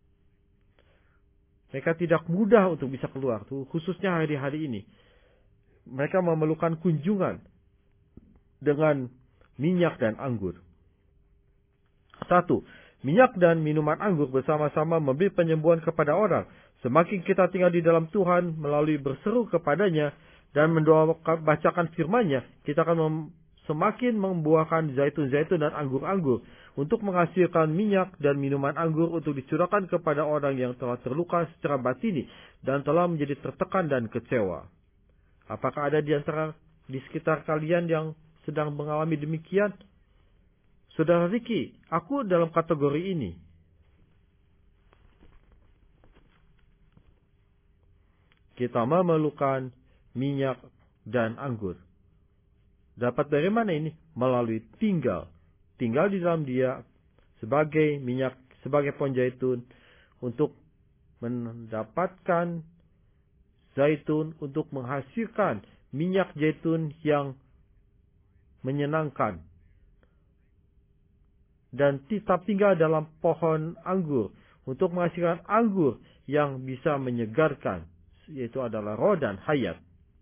Mereka tidak mudah untuk bisa keluar. Khususnya hari-hari ini. Mereka memerlukan kunjungan dengan minyak dan anggur. 1. Minyak dan minuman anggur bersama-sama memberi penyembuhan kepada orang. Semakin kita tinggal di dalam Tuhan melalui berseru kepadanya dan bacakan firman-Nya, kita akan semakin membuahkan zaitun-zaitun dan anggur-anggur untuk menghasilkan minyak dan minuman anggur untuk dicurahkan kepada orang yang telah terluka secara batini dan telah menjadi tertekan dan kecewa. Apakah ada di antara di sekitar kalian yang sedang mengalami demikian? Saudara Riki, aku dalam kategori ini. Kita memerlukan minyak dan anggur. Dapat dari mana ini? Melalui tinggal. Tinggal di dalam dia sebagai minyak, sebagai pohon zaitun untuk mendapatkan zaitun, untuk menghasilkan minyak zaitun yang menyenangkan. Dan tetap tinggal dalam pohon anggur untuk menghasilkan anggur yang bisa menyegarkan, yaitu adalah roh dan hayat.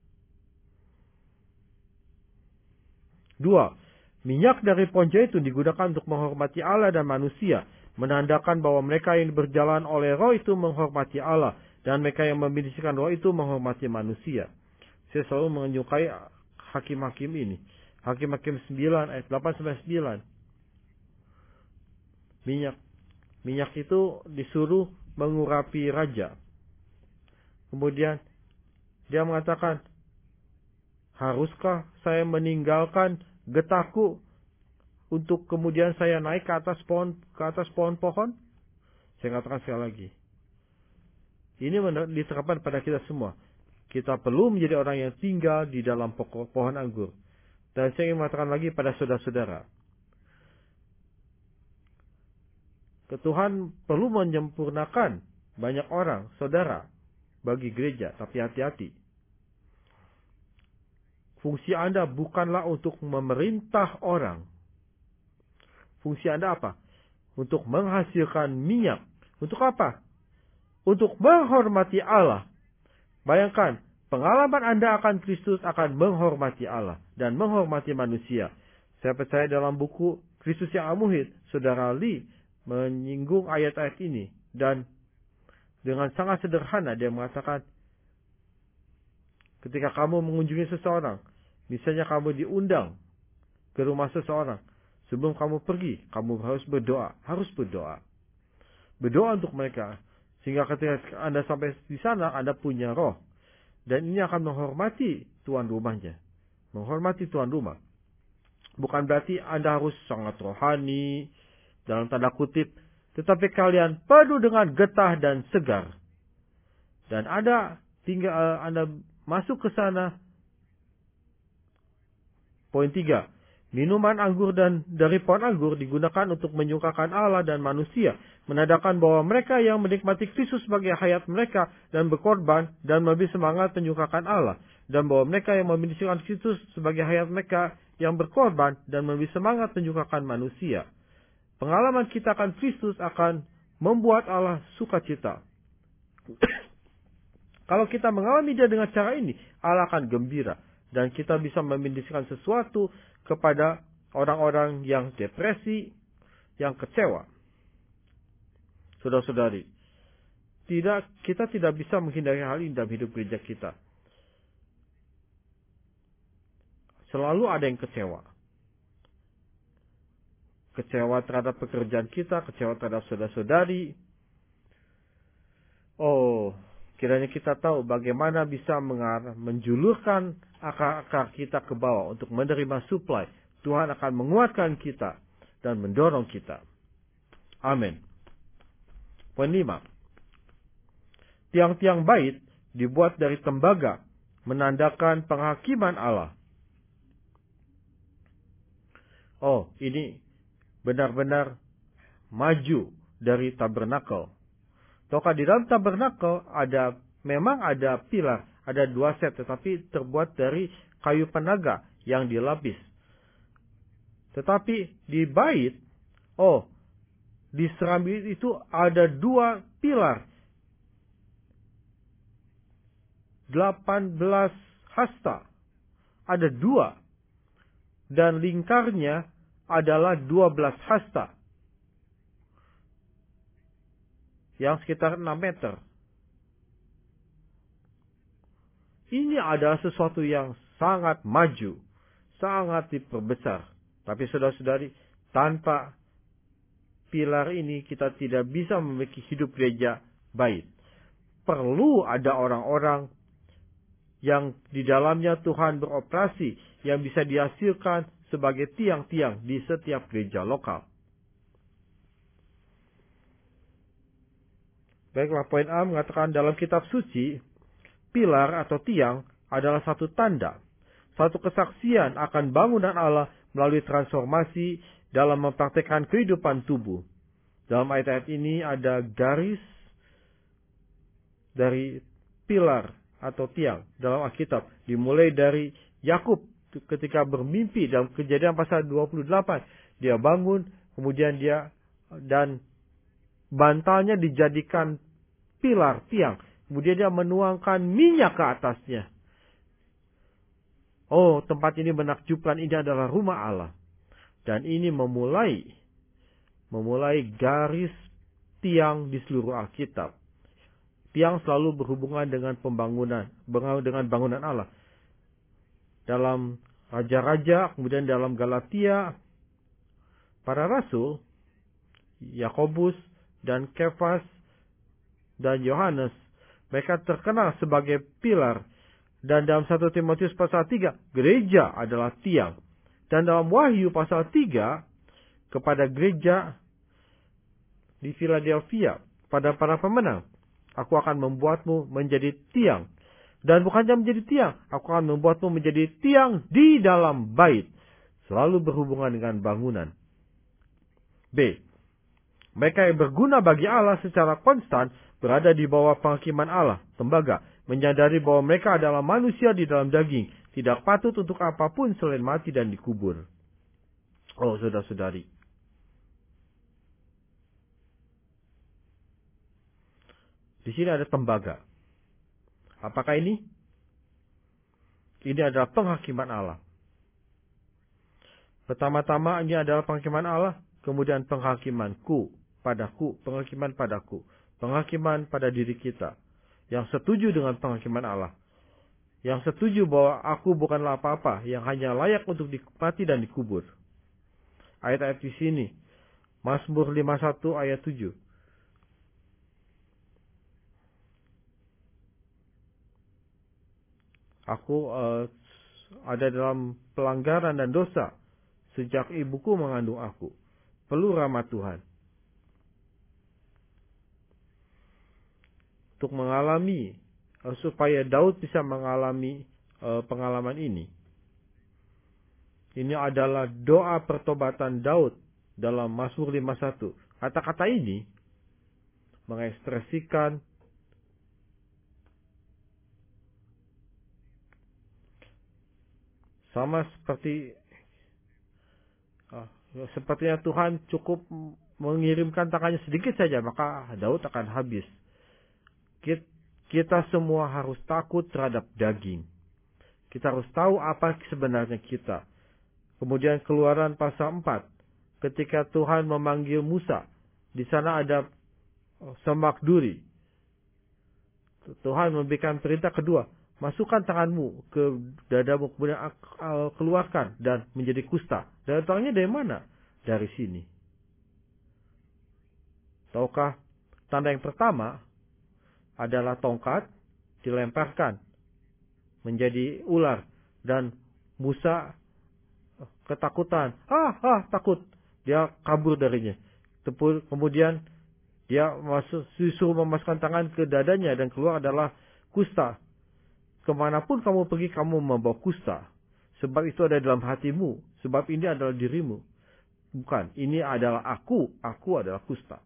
2. Minyak dari pohon zaitun digunakan untuk menghormati Allah dan manusia, menandakan bahwa mereka yang berjalan oleh roh itu menghormati Allah, dan mereka yang membisikkan roh itu menghormati manusia. Saya selalu menyukai Hakim-Hakim ini. Hakim-Hakim 9 ayat 8-9. Minyak Minyak itu disuruh mengurapi raja. Kemudian dia mengatakan, haruskah saya meninggalkan getahku untuk kemudian saya naik ke atas pohon-pohon? Saya katakan sekali lagi. Ini diterapkan pada kita semua. Kita perlu menjadi orang yang tinggal di dalam pohon anggur. Dan saya ingin mengatakan lagi pada saudara-saudara. Tuhan perlu menyempurnakan banyak orang, saudara, bagi gereja. Tapi hati-hati. Fungsi Anda bukanlah untuk memerintah orang. Fungsi Anda apa? Untuk menghasilkan minyak. Untuk apa? Untuk menghormati Allah. Bayangkan, pengalaman Anda akan Kristus akan menghormati Allah dan menghormati manusia. Saya percaya dalam buku Kristus yang Amuhid, Saudara Lee menyinggung ayat-ayat ini. Dan dengan sangat sederhana dia mengatakan, ketika kamu mengunjungi seseorang, misalnya kamu diundang ke rumah seseorang, sebelum kamu pergi, kamu harus berdoa. Harus berdoa. Berdoa untuk mereka. Sehingga ketika Anda sampai di sana, Anda punya roh. Dan ini akan menghormati tuan rumahnya. Menghormati tuan rumah. Bukan berarti Anda harus sangat rohani, dalam tanda kutip. Tetapi kalian penuh dengan getah dan segar. Dan Anda masuk ke sana. Poin 3. Minuman anggur dan dari pohon anggur digunakan untuk menyukakan Allah dan manusia. Menandakan bahwa mereka yang menikmati Kristus sebagai hayat mereka dan berkorban dan lebih semangat menyukakan Allah. Dan bahwa mereka yang memiliki Kristus sebagai hayat mereka yang berkorban dan lebih semangat menyukakan manusia. Pengalaman kita akan Kristus akan membuat Allah sukacita. Kalau kita mengalami dia dengan cara ini, Allah akan gembira. Dan kita bisa memindiskan sesuatu kepada orang-orang yang depresi, yang kecewa. Saudara-saudari, kita tidak bisa menghindari hal ini dalam hidup gereja kita. Selalu ada yang kecewa. Kecewa terhadap pekerjaan kita, kecewa terhadap saudara-saudari. Kiranya kita tahu bagaimana bisa menjulurkan akar-akar kita ke bawah untuk menerima supply. Tuhan akan menguatkan kita dan mendorong kita. Amin. Poin 5. Tiang-tiang bait dibuat dari tembaga, menandakan penghakiman Allah. Ini benar-benar maju dari tabernakel. Tahukah di dalam tabernakel memang ada pilar, ada 2 set, tetapi terbuat dari kayu penaga yang dilapis. Tetapi di bait, di serambi itu ada 2 pilar, 18 hasta, ada 2, dan lingkarnya adalah 12 hasta. Yang sekitar 6 meter. Ini adalah sesuatu yang sangat maju. Sangat diperbesar. Tapi saudara-saudari, tanpa pilar ini kita tidak bisa memiliki hidup gereja baik. Perlu ada orang-orang yang di dalamnya Tuhan beroperasi. Yang bisa dihasilkan sebagai tiang-tiang di setiap gereja lokal. Baiklah, poin A mengatakan dalam kitab suci, pilar atau tiang adalah satu tanda, satu kesaksian akan bangunan Allah melalui transformasi dalam mempraktekkan kehidupan tubuh. Dalam ayat-ayat ini ada garis dari pilar atau tiang dalam Alkitab. Dimulai dari Yakub ketika bermimpi dalam Kejadian pasal 28. Dia bangun, kemudian dan bantalnya dijadikan pilar, tiang. Kemudian dia menuangkan minyak ke atasnya. Tempat ini menakjubkan, ini adalah rumah Allah. Dan ini memulai garis tiang di seluruh Alkitab. Tiang selalu berhubungan dengan dengan bangunan Allah. Dalam Raja-Raja, kemudian dalam Galatia, para rasul, Yakobus, dan Kefas dan Yohanes, mereka terkenal sebagai pilar. Dan dalam 1 Timotius pasal 3, gereja adalah tiang. Dan dalam Wahyu pasal 3, kepada gereja di Philadelphia, pada para pemenang, aku akan membuatmu menjadi tiang. Dan bukannya menjadi tiang, aku akan membuatmu menjadi tiang di dalam bait. Selalu berhubungan dengan bangunan. B. Mereka yang berguna bagi Allah secara konstan berada di bawah penghakiman Allah, tembaga, menyadari bahwa mereka adalah manusia di dalam daging, tidak patut untuk apapun selain mati dan dikubur. Oh, saudara-saudari. Di sini ada tembaga. Apakah ini? Ini adalah penghakiman Allah. Pertama-tama ini adalah penghakiman Allah, kemudian penghakimanku padaku, penghakiman padaku, penghakiman pada diri kita. Yang setuju dengan penghakiman Allah. Yang setuju bahwa aku bukanlah apa-apa, yang hanya layak untuk mati dan dikubur. Ayat-ayat di sini. Mazmur 51 ayat 7. Aku ada dalam pelanggaran dan dosa sejak ibuku mengandung aku. Perlu rahmat Tuhan. Untuk mengalami, supaya Daud bisa mengalami pengalaman ini. Ini adalah doa pertobatan Daud dalam Mazmur 51. Kata-kata ini mengekspresikan sama sepertinya Tuhan cukup mengirimkan tangannya sedikit saja, maka Daud akan habis. Kita semua harus takut terhadap daging. Kita harus tahu apa sebenarnya kita. Kemudian Keluaran pasal 4. Ketika Tuhan memanggil Musa. Di sana ada semak duri. Tuhan memberikan perintah kedua. Masukkan tanganmu ke dadamu. Kemudian keluarkan dan menjadi kusta. Dan tangannya dari mana? Dari sini. Tahukah tanda yang pertama adalah tongkat dilemparkan menjadi ular dan Musa ketakutan. Takut. Dia kabur darinya. Kemudian dia disuruh memasukkan tangan ke dadanya dan keluar adalah kusta. Kemanapun kamu pergi, kamu membawa kusta. Sebab itu ada dalam hatimu. Sebab ini adalah dirimu. Bukan, ini adalah aku. Aku adalah kusta.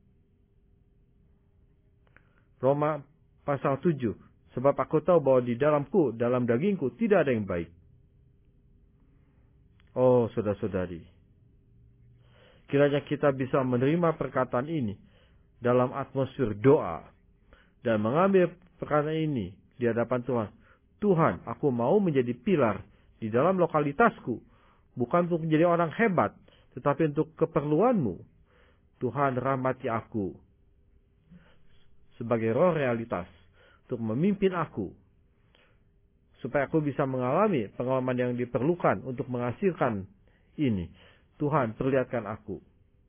Roma pasal 7. Sebab aku tahu bahwa di dalamku, dalam dagingku, tidak ada yang baik. Oh, saudara-saudari. Kiranya kita bisa menerima perkataan ini dalam atmosfer doa. Dan mengambil perkataan ini di hadapan Tuhan. Tuhan, aku mau menjadi pilar di dalam lokalitasku. Bukan untuk menjadi orang hebat, tetapi untuk keperluanmu. Tuhan, rahmati aku sebagai roh realitas untuk memimpin aku. Supaya aku bisa mengalami pengalaman yang diperlukan untuk menghasilkan ini. Tuhan, perlihatkan aku.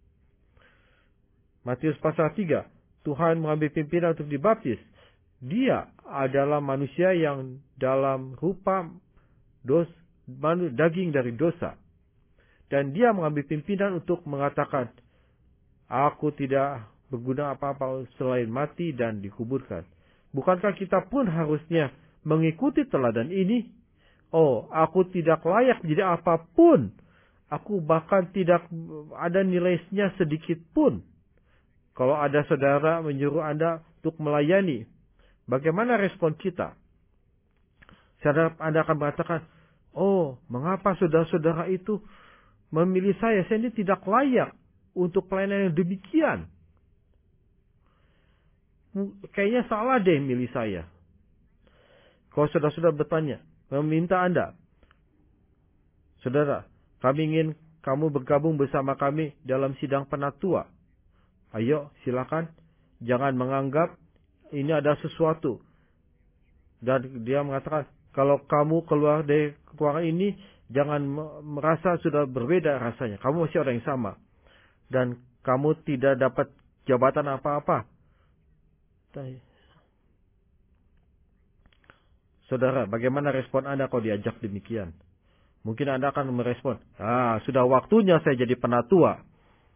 Matius pasal 3. Tuhan mengambil pimpinan untuk dibaptis. Dia adalah manusia yang dalam rupa daging dari dosa. Dan dia mengambil pimpinan untuk mengatakan, aku tidak berguna apa-apa selain mati dan dikuburkan. Bukankah kita pun harusnya mengikuti teladan ini? Oh, aku tidak layak menjadi apapun. Aku bahkan tidak ada nilainya sedikit pun. Kalau ada saudara menyuruh Anda untuk melayani, bagaimana respon kita? Anda akan mengatakan, oh, mengapa saudara-saudara itu memilih saya? Saya ini tidak layak untuk pelayanan yang demikian. Kayaknya salah deh milih saya. Kalau saudara-saudara bertanya, meminta Anda, saudara, kami ingin kamu bergabung bersama kami dalam sidang penatua. Ayo, silakan. Jangan menganggap ini ada sesuatu. Dan dia mengatakan, kalau kamu keluar dari kekurangan ini, jangan merasa sudah berbeda rasanya. Kamu masih orang yang sama. Dan kamu tidak dapat jabatan apa-apa. Saudara, bagaimana respon Anda kalau diajak demikian? Mungkin Anda akan merespon, sudah waktunya saya jadi penatua.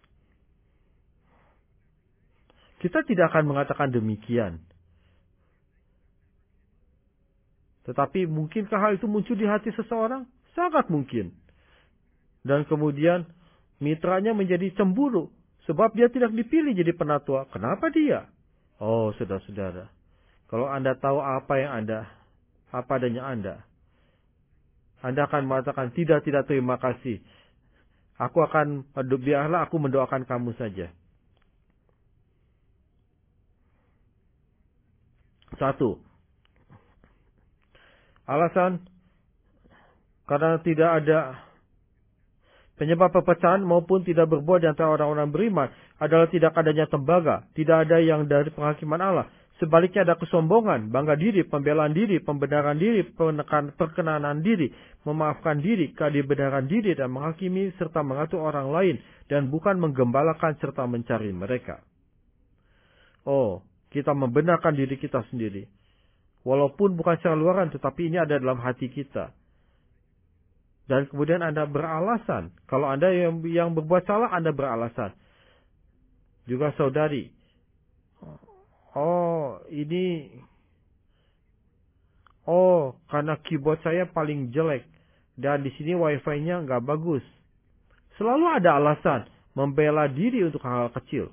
Kita tidak akan mengatakan demikian. Tetapi mungkinkah hal itu muncul di hati seseorang? Sangat mungkin. Dan kemudian mitranya menjadi cemburu. Sebab dia tidak dipilih jadi penatua. Kenapa dia? Oh, saudara-saudara. Kalau Anda tahu apa adanya Anda akan mengatakan, tidak terima kasih. Biarlah aku mendoakan kamu saja. 1. Alasan karena tidak ada penyebab perpecahan maupun tidak berbuat di antara orang-orang beriman adalah tidak adanya tembaga, tidak ada yang dari penghakiman Allah. Sebaliknya ada kesombongan, bangga diri, pembelaan diri, pembenaran diri, perkenanan diri, memaafkan diri, keadilan diri, dan menghakimi serta mengatur orang lain, dan bukan menggembalakan serta mencari mereka. Oh, kita membenarkan diri kita sendiri. Walaupun bukan secara luaran, tetapi ini ada dalam hati kita. Dan kemudian Anda beralasan. Kalau Anda yang berbuat salah, Anda beralasan. Juga saudari. Karena keyboard saya paling jelek. Dan di sini wifi-nya nggak bagus. Selalu ada alasan membela diri untuk hal-hal kecil.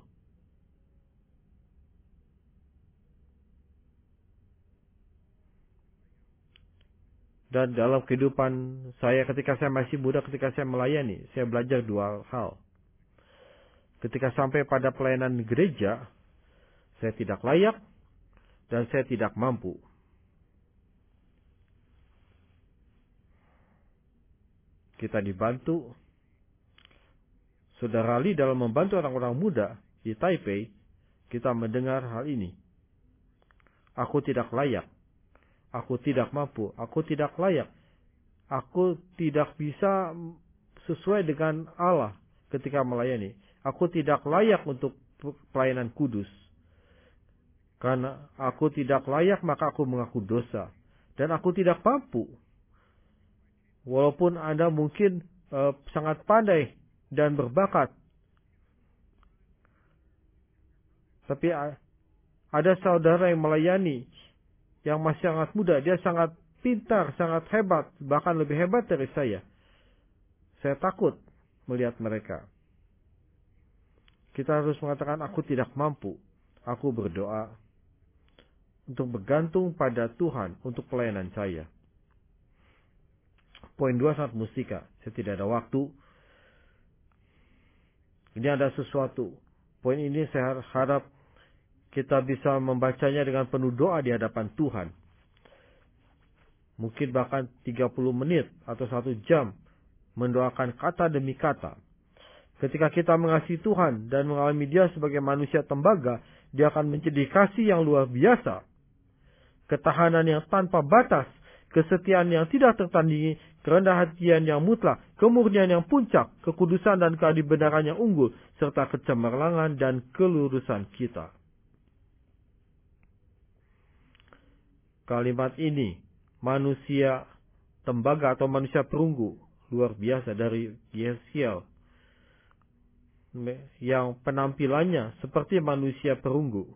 Dan dalam kehidupan saya ketika saya masih muda, ketika saya melayani, saya belajar 2 hal. Ketika sampai pada pelayanan gereja, saya tidak layak dan saya tidak mampu. Kita dibantu. Saudara Ali dalam membantu orang-orang muda di Taipei, kita mendengar hal ini. Aku tidak layak. Aku tidak mampu. Aku tidak layak. Aku tidak bisa sesuai dengan Allah ketika melayani. Aku tidak layak untuk pelayanan kudus. Karena aku tidak layak, maka aku mengaku dosa. Dan aku tidak mampu. Walaupun Anda mungkin sangat pandai dan berbakat. Tapi ada saudara yang melayani, yang masih sangat muda. Dia sangat pintar, sangat hebat. Bahkan lebih hebat dari saya. Saya takut melihat mereka. Kita harus mengatakan, aku tidak mampu. Aku berdoa untuk bergantung pada Tuhan untuk pelayanan saya. Poin 2 sangat mustika. Saya tidak ada waktu. Ini ada sesuatu. Poin ini saya harap kita bisa membacanya dengan penuh doa di hadapan Tuhan. Mungkin bahkan 30 menit atau 1 jam mendoakan kata demi kata. Ketika kita mengasihi Tuhan dan mengalami Dia sebagai manusia tembaga, Dia akan menjadi kasih yang luar biasa. Ketahanan yang tanpa batas, kesetiaan yang tidak tertandingi, kerendahan hatian yang mutlak, kemurnian yang puncak, kekudusan dan keadibenaran yang unggul, serta kecemerlangan dan kelurusan kita. Kalimat ini, manusia tembaga atau manusia perunggu, luar biasa dari Yeskiel, yang penampilannya seperti manusia perunggu.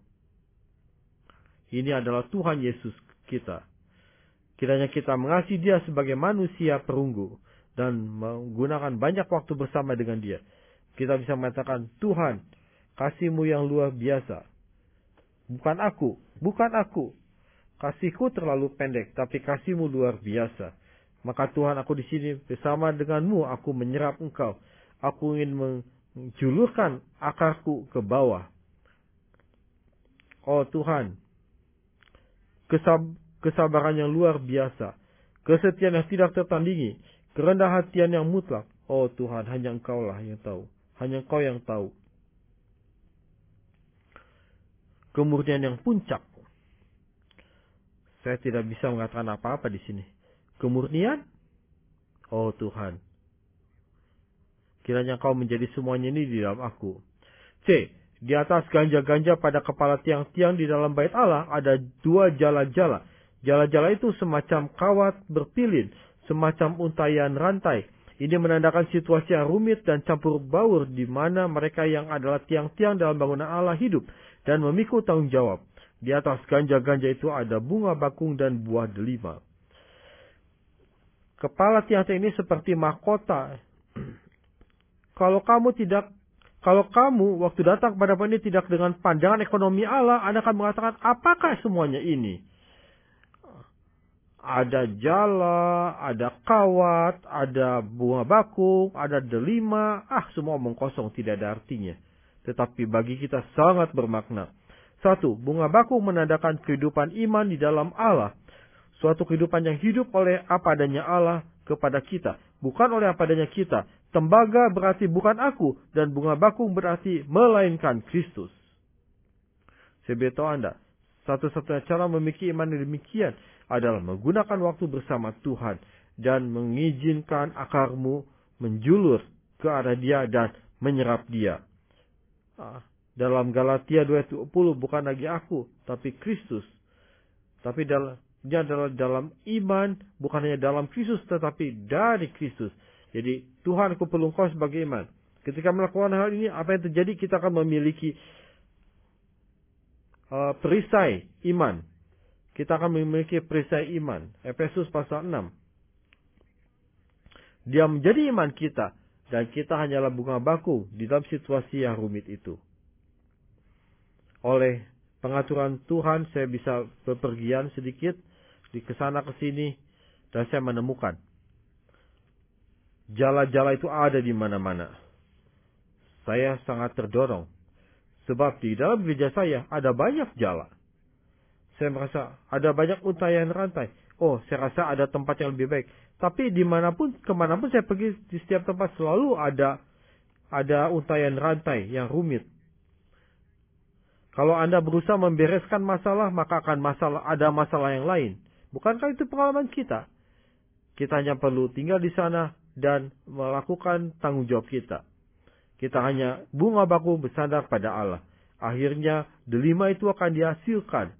Ini adalah Tuhan Yesus kita. Kiranya kita mengasihi Dia sebagai manusia perunggu dan menggunakan banyak waktu bersama dengan Dia. Kita bisa mengatakan, Tuhan, kasih-Mu yang luar biasa. Bukan aku. Kasih-Ku terlalu pendek, tapi kasih-Mu luar biasa. Maka Tuhan, aku di sini bersama dengan-Mu, aku menyerap Engkau. Aku ingin menjulurkan akarku ke bawah. Oh Tuhan, kesabaran yang luar biasa, kesetiaan yang tidak tertandingi, kerendahan hatian yang mutlak. Oh Tuhan, hanya Engkau-lah yang tahu. Hanya Engkau yang tahu. Kemurnian yang puncak. Saya tidak bisa mengatakan apa-apa di sini. Kemurnian? Oh Tuhan, kiranya Engkau menjadi semuanya ini di dalam aku. C. Di atas ganja-ganja pada kepala tiang-tiang di dalam bait Allah ada 2 jala-jala. Jala-jala itu semacam kawat berpilin, semacam untaian rantai. Ini menandakan situasi yang rumit dan campur baur di mana mereka yang adalah tiang-tiang dalam bangunan Allah hidup dan memikul tanggung jawab. Di atas ganja-ganja itu ada bunga bakung dan buah delima. Kepala tiang-tiang ini seperti mahkota. Kalau kamu waktu datang kepada ini tidak dengan pandangan ekonomi Allah, Anda akan mengatakan, apakah semuanya ini? Ada jala, ada kawat, ada bunga bakung, ada delima. Semua omong kosong, tidak ada artinya. Tetapi bagi kita sangat bermakna. 1. Bunga bakung menandakan kehidupan iman di dalam Allah. Suatu kehidupan yang hidup oleh apa adanya Allah kepada kita. Bukan oleh apa adanya kita. Tembaga berarti bukan aku. Dan bunga bakung berarti melainkan Kristus. Saya beritahu Anda, satu-satunya cara memiliki iman yang demikian adalah menggunakan waktu bersama Tuhan dan mengizinkan akarmu menjulur ke arah Dia dan menyerap Dia. Dalam Galatia 2:20 bukan lagi aku, tapi Kristus. Tapi dia adalah dalam iman, bukan hanya dalam Kristus, tetapi dari Kristus. Jadi Tuhan, aku perlu Engkau sebagai iman. Ketika melakukan hal ini, apa yang terjadi? Kita akan memiliki perisai iman. Kita akan memiliki perisai iman. Efesus pasal 6. Dia menjadi iman kita. Dan kita hanyalah bunga bakung di dalam situasi yang rumit itu. Oleh pengaturan Tuhan, saya bisa bepergian sedikit. Di kesana kesini. Dan saya menemukan. Jala-jala itu ada di mana-mana. Saya sangat terdorong. Sebab di dalam gereja saya ada banyak jala. Saya merasa ada banyak untaian rantai. Saya rasa ada tempat yang lebih baik. Tapi kemanapun saya pergi, di setiap tempat selalu ada untaian rantai yang rumit. Kalau Anda berusaha membereskan masalah, maka akan ada masalah yang lain. Bukankah itu pengalaman kita? Kita hanya perlu tinggal di sana dan melakukan tanggung jawab kita. Kita hanya bunga bakung bersandar pada Allah. Akhirnya delima itu akan dihasilkan.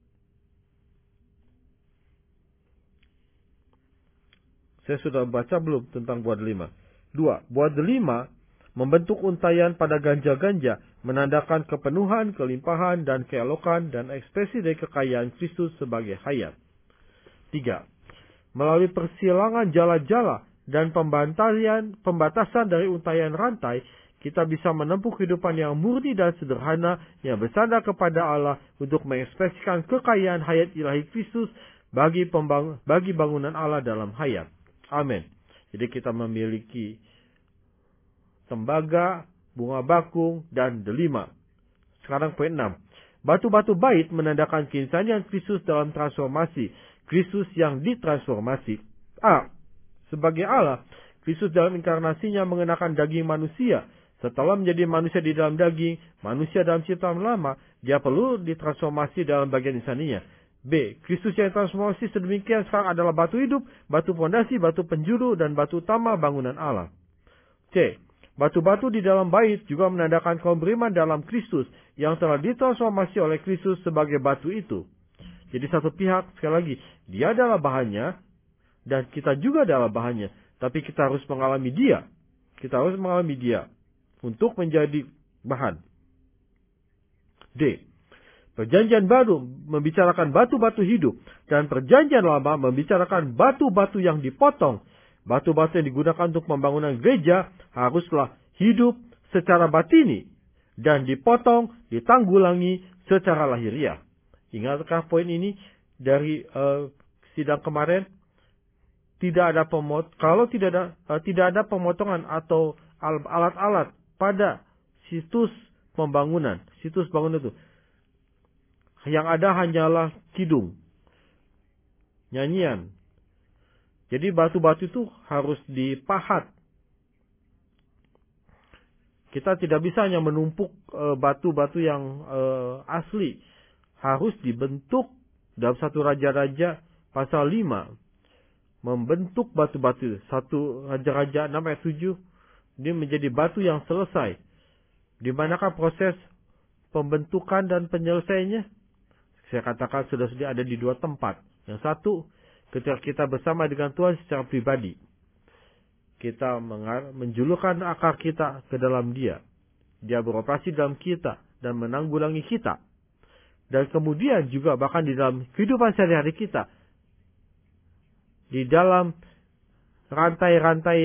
Saya sudah baca belum tentang buah delima? 2. Buah delima membentuk untaian pada ganja-ganja, menandakan kepenuhan, kelimpahan, dan keelokan, dan ekspresi dari kekayaan Kristus sebagai hayat. 3. Melalui persilangan jala-jala dan pembatasan dari untaian rantai, kita bisa menempuh kehidupan yang murni dan sederhana, yang bersandar kepada Allah untuk mengekspresikan kekayaan hayat ilahi Kristus bagi bangunan Allah dalam hayat. Amin. Jadi kita memiliki tembaga, bunga bakung, dan delima. Sekarang poin 6. Batu-batu bait menandakan keinsanian Kristus dalam transformasi. Kristus yang ditransformasi. Sebagai Allah, Kristus dalam inkarnasinya mengenakan daging manusia. Setelah menjadi manusia di dalam daging, manusia dalam ciptaan lama, dia perlu ditransformasi dalam bagian insaninya. B. Kristus yang transformasi sedemikian sekarang adalah batu hidup, batu fondasi, batu penjuru, dan batu utama bangunan Allah. C. Batu-batu di dalam bait juga menandakan kaum beriman dalam Kristus yang telah ditransformasi oleh Kristus sebagai batu itu. Jadi satu pihak, sekali lagi, dia adalah bahannya, dan kita juga adalah bahannya. Tapi kita harus mengalami dia. Kita harus mengalami dia untuk menjadi bahan. D. Perjanjian baru membicarakan batu-batu hidup. Dan perjanjian lama membicarakan batu-batu yang dipotong. Batu-batu yang digunakan untuk pembangunan gereja haruslah hidup secara batini. Dan dipotong, ditanggulangi secara lahiriah. Ingatkah poin ini dari sidang kemarin? Kalau tidak ada pemotongan atau alat-alat pada situs pembangunan, situs bangunan itu. Yang ada hanyalah kidung, nyanyian. Jadi batu-batu itu harus dipahat. Kita tidak bisa hanya menumpuk batu-batu yang asli. Harus dibentuk dalam satu Raja-Raja pasal 5. Membentuk batu-batu. 1 Raja-Raja 6 ayat 7. Ini menjadi batu yang selesai. Di manakah proses pembentukan dan penyelesaiannya? Saya katakan sudah ada di dua tempat. Yang satu, ketika kita bersama dengan Tuhan secara pribadi. Kita menjulurkan akar kita ke dalam Dia. Dia beroperasi dalam kita dan menanggulangi kita. Dan kemudian juga bahkan di dalam kehidupan sehari-hari kita. Di dalam rantai-rantai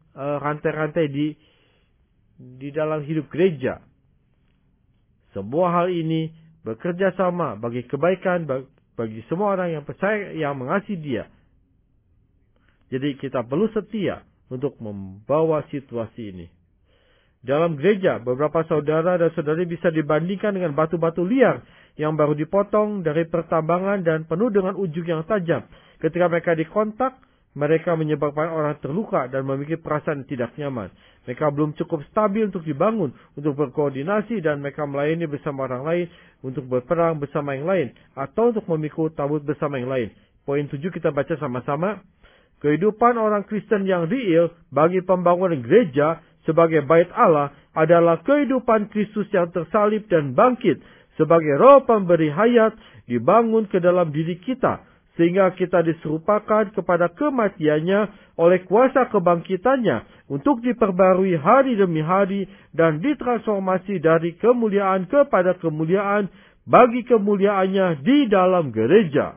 di dalam hidup gereja. Semua hal ini bekerja sama bagi kebaikan bagi semua orang yang percaya, yang mengasihi Dia. Jadi kita perlu setia untuk membawa situasi ini. Dalam gereja, beberapa saudara dan saudari bisa dibandingkan dengan batu-batu liar yang baru dipotong dari pertambangan dan penuh dengan ujung yang tajam. Ketika mereka dikontak, mereka menyebabkan orang terluka dan memiliki perasaan tidak nyaman. Mereka belum cukup stabil untuk dibangun, untuk berkoordinasi, dan mereka melayani bersama orang lain, untuk berperang bersama yang lain, atau untuk memikul tabut bersama yang lain. Poin 7 kita baca sama-sama. Kehidupan orang Kristen yang real bagi pembangunan gereja sebagai bait Allah adalah kehidupan Kristus yang tersalib dan bangkit sebagai roh pemberi hayat dibangun ke dalam diri kita, sehingga kita diserupakan kepada kematiannya oleh kuasa kebangkitannya untuk diperbarui hari demi hari dan ditransformasi dari kemuliaan kepada kemuliaan bagi kemuliaannya di dalam gereja.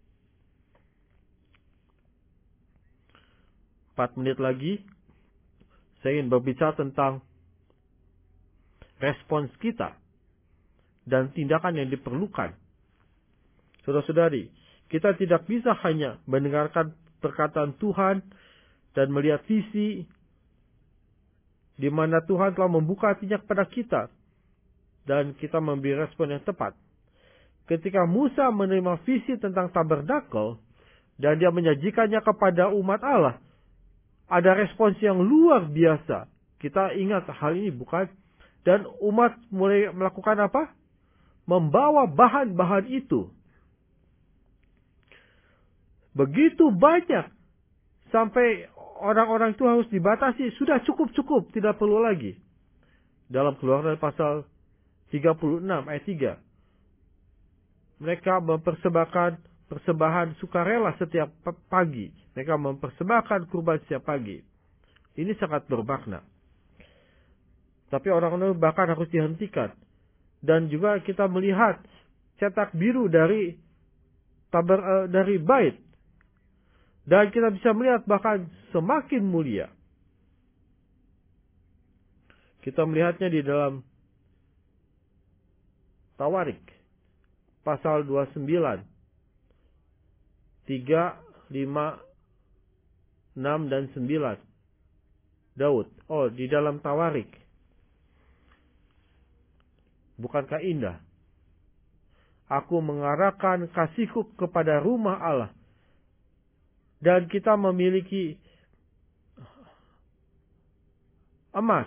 4 menit lagi. Saya ingin berbicara tentang respons kita dan tindakan yang diperlukan. Saudara-saudari, kita tidak bisa hanya mendengarkan perkataan Tuhan dan melihat visi di mana Tuhan telah membuka hatinya kepada kita dan kita memberi respon yang tepat. Ketika Musa menerima visi tentang tabernakel dan dia menyajikannya kepada umat Allah, ada respons yang luar biasa. Kita ingat hal ini bukan? Dan umat mulai melakukan apa? Membawa bahan-bahan itu. Begitu banyak. Sampai orang-orang itu harus dibatasi. Sudah cukup-cukup. Tidak perlu lagi. Dalam Keluaran pasal 36 ayat 3. Mereka mempersembahkan persembahan sukarela setiap pagi. Mereka mempersembahkan kurban setiap pagi. Ini sangat bermakna. Tapi orang-orang bahkan harus dihentikan. Dan juga kita melihat cetak biru dari bait. Dan kita bisa melihat bahkan semakin mulia. Kita melihatnya di dalam Tawarik. Pasal 29. 3, 5, 6 dan 9. Daud. Oh, di dalam Tawarik. Bukankah indah? Aku mengarahkan kasihku kepada rumah Allah. Dan kita memiliki emas.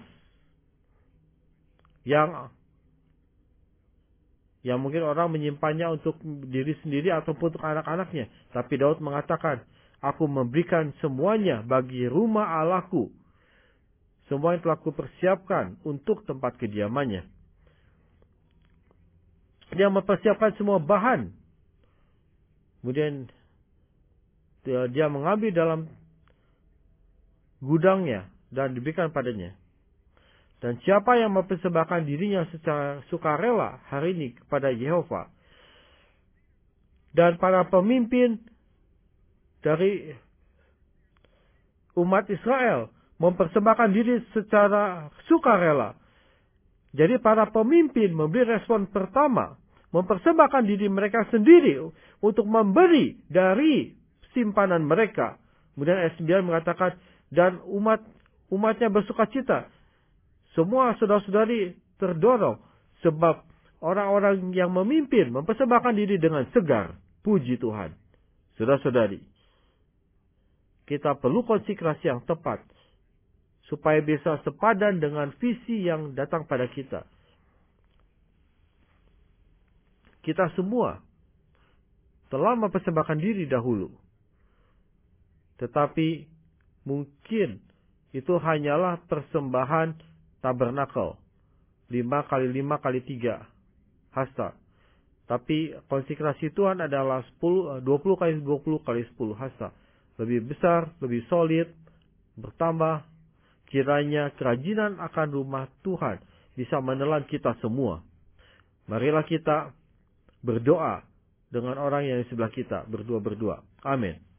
Yang mungkin orang menyimpannya untuk diri sendiri ataupun untuk anak-anaknya. Tapi Daud mengatakan, aku memberikan semuanya bagi rumah Allahku. Semua yang telah kupersiapkan untuk tempat kediamannya. Dia mempersiapkan semua bahan. Kemudian dia mengambil dalam gudangnya dan diberikan padanya. Dan siapa yang mempersembahkan dirinya secara sukarela hari ini kepada Yehova. Dan para pemimpin dari umat Israel mempersembahkan diri secara sukarela. Jadi para pemimpin memberi respon pertama. Mempersembahkan diri mereka sendiri untuk memberi dari simpanan mereka. Kemudian ayat 9 mengatakan, dan umatnya bersuka cita. Semua saudara-saudari terdorong. Sebab orang-orang yang memimpin mempersembahkan diri dengan segar. Puji Tuhan. Saudara-saudari. Kita perlu konsekrasi yang tepat. Supaya bisa sepadan dengan visi yang datang pada kita. Kita semua telah mempersembahkan diri dahulu. Tetapi mungkin itu hanyalah persembahan tabernakel. 5 kali 5 kali 3. hasta. Tapi konsekrasi Tuhan adalah 20 kali 20 kali 10 hasta. Lebih besar, lebih solid, bertambah. Kiranya kerajinan akan rumah Tuhan bisa menelan kita semua. Marilah kita berdoa dengan orang yang di sebelah kita, berdua-berdua. Amin.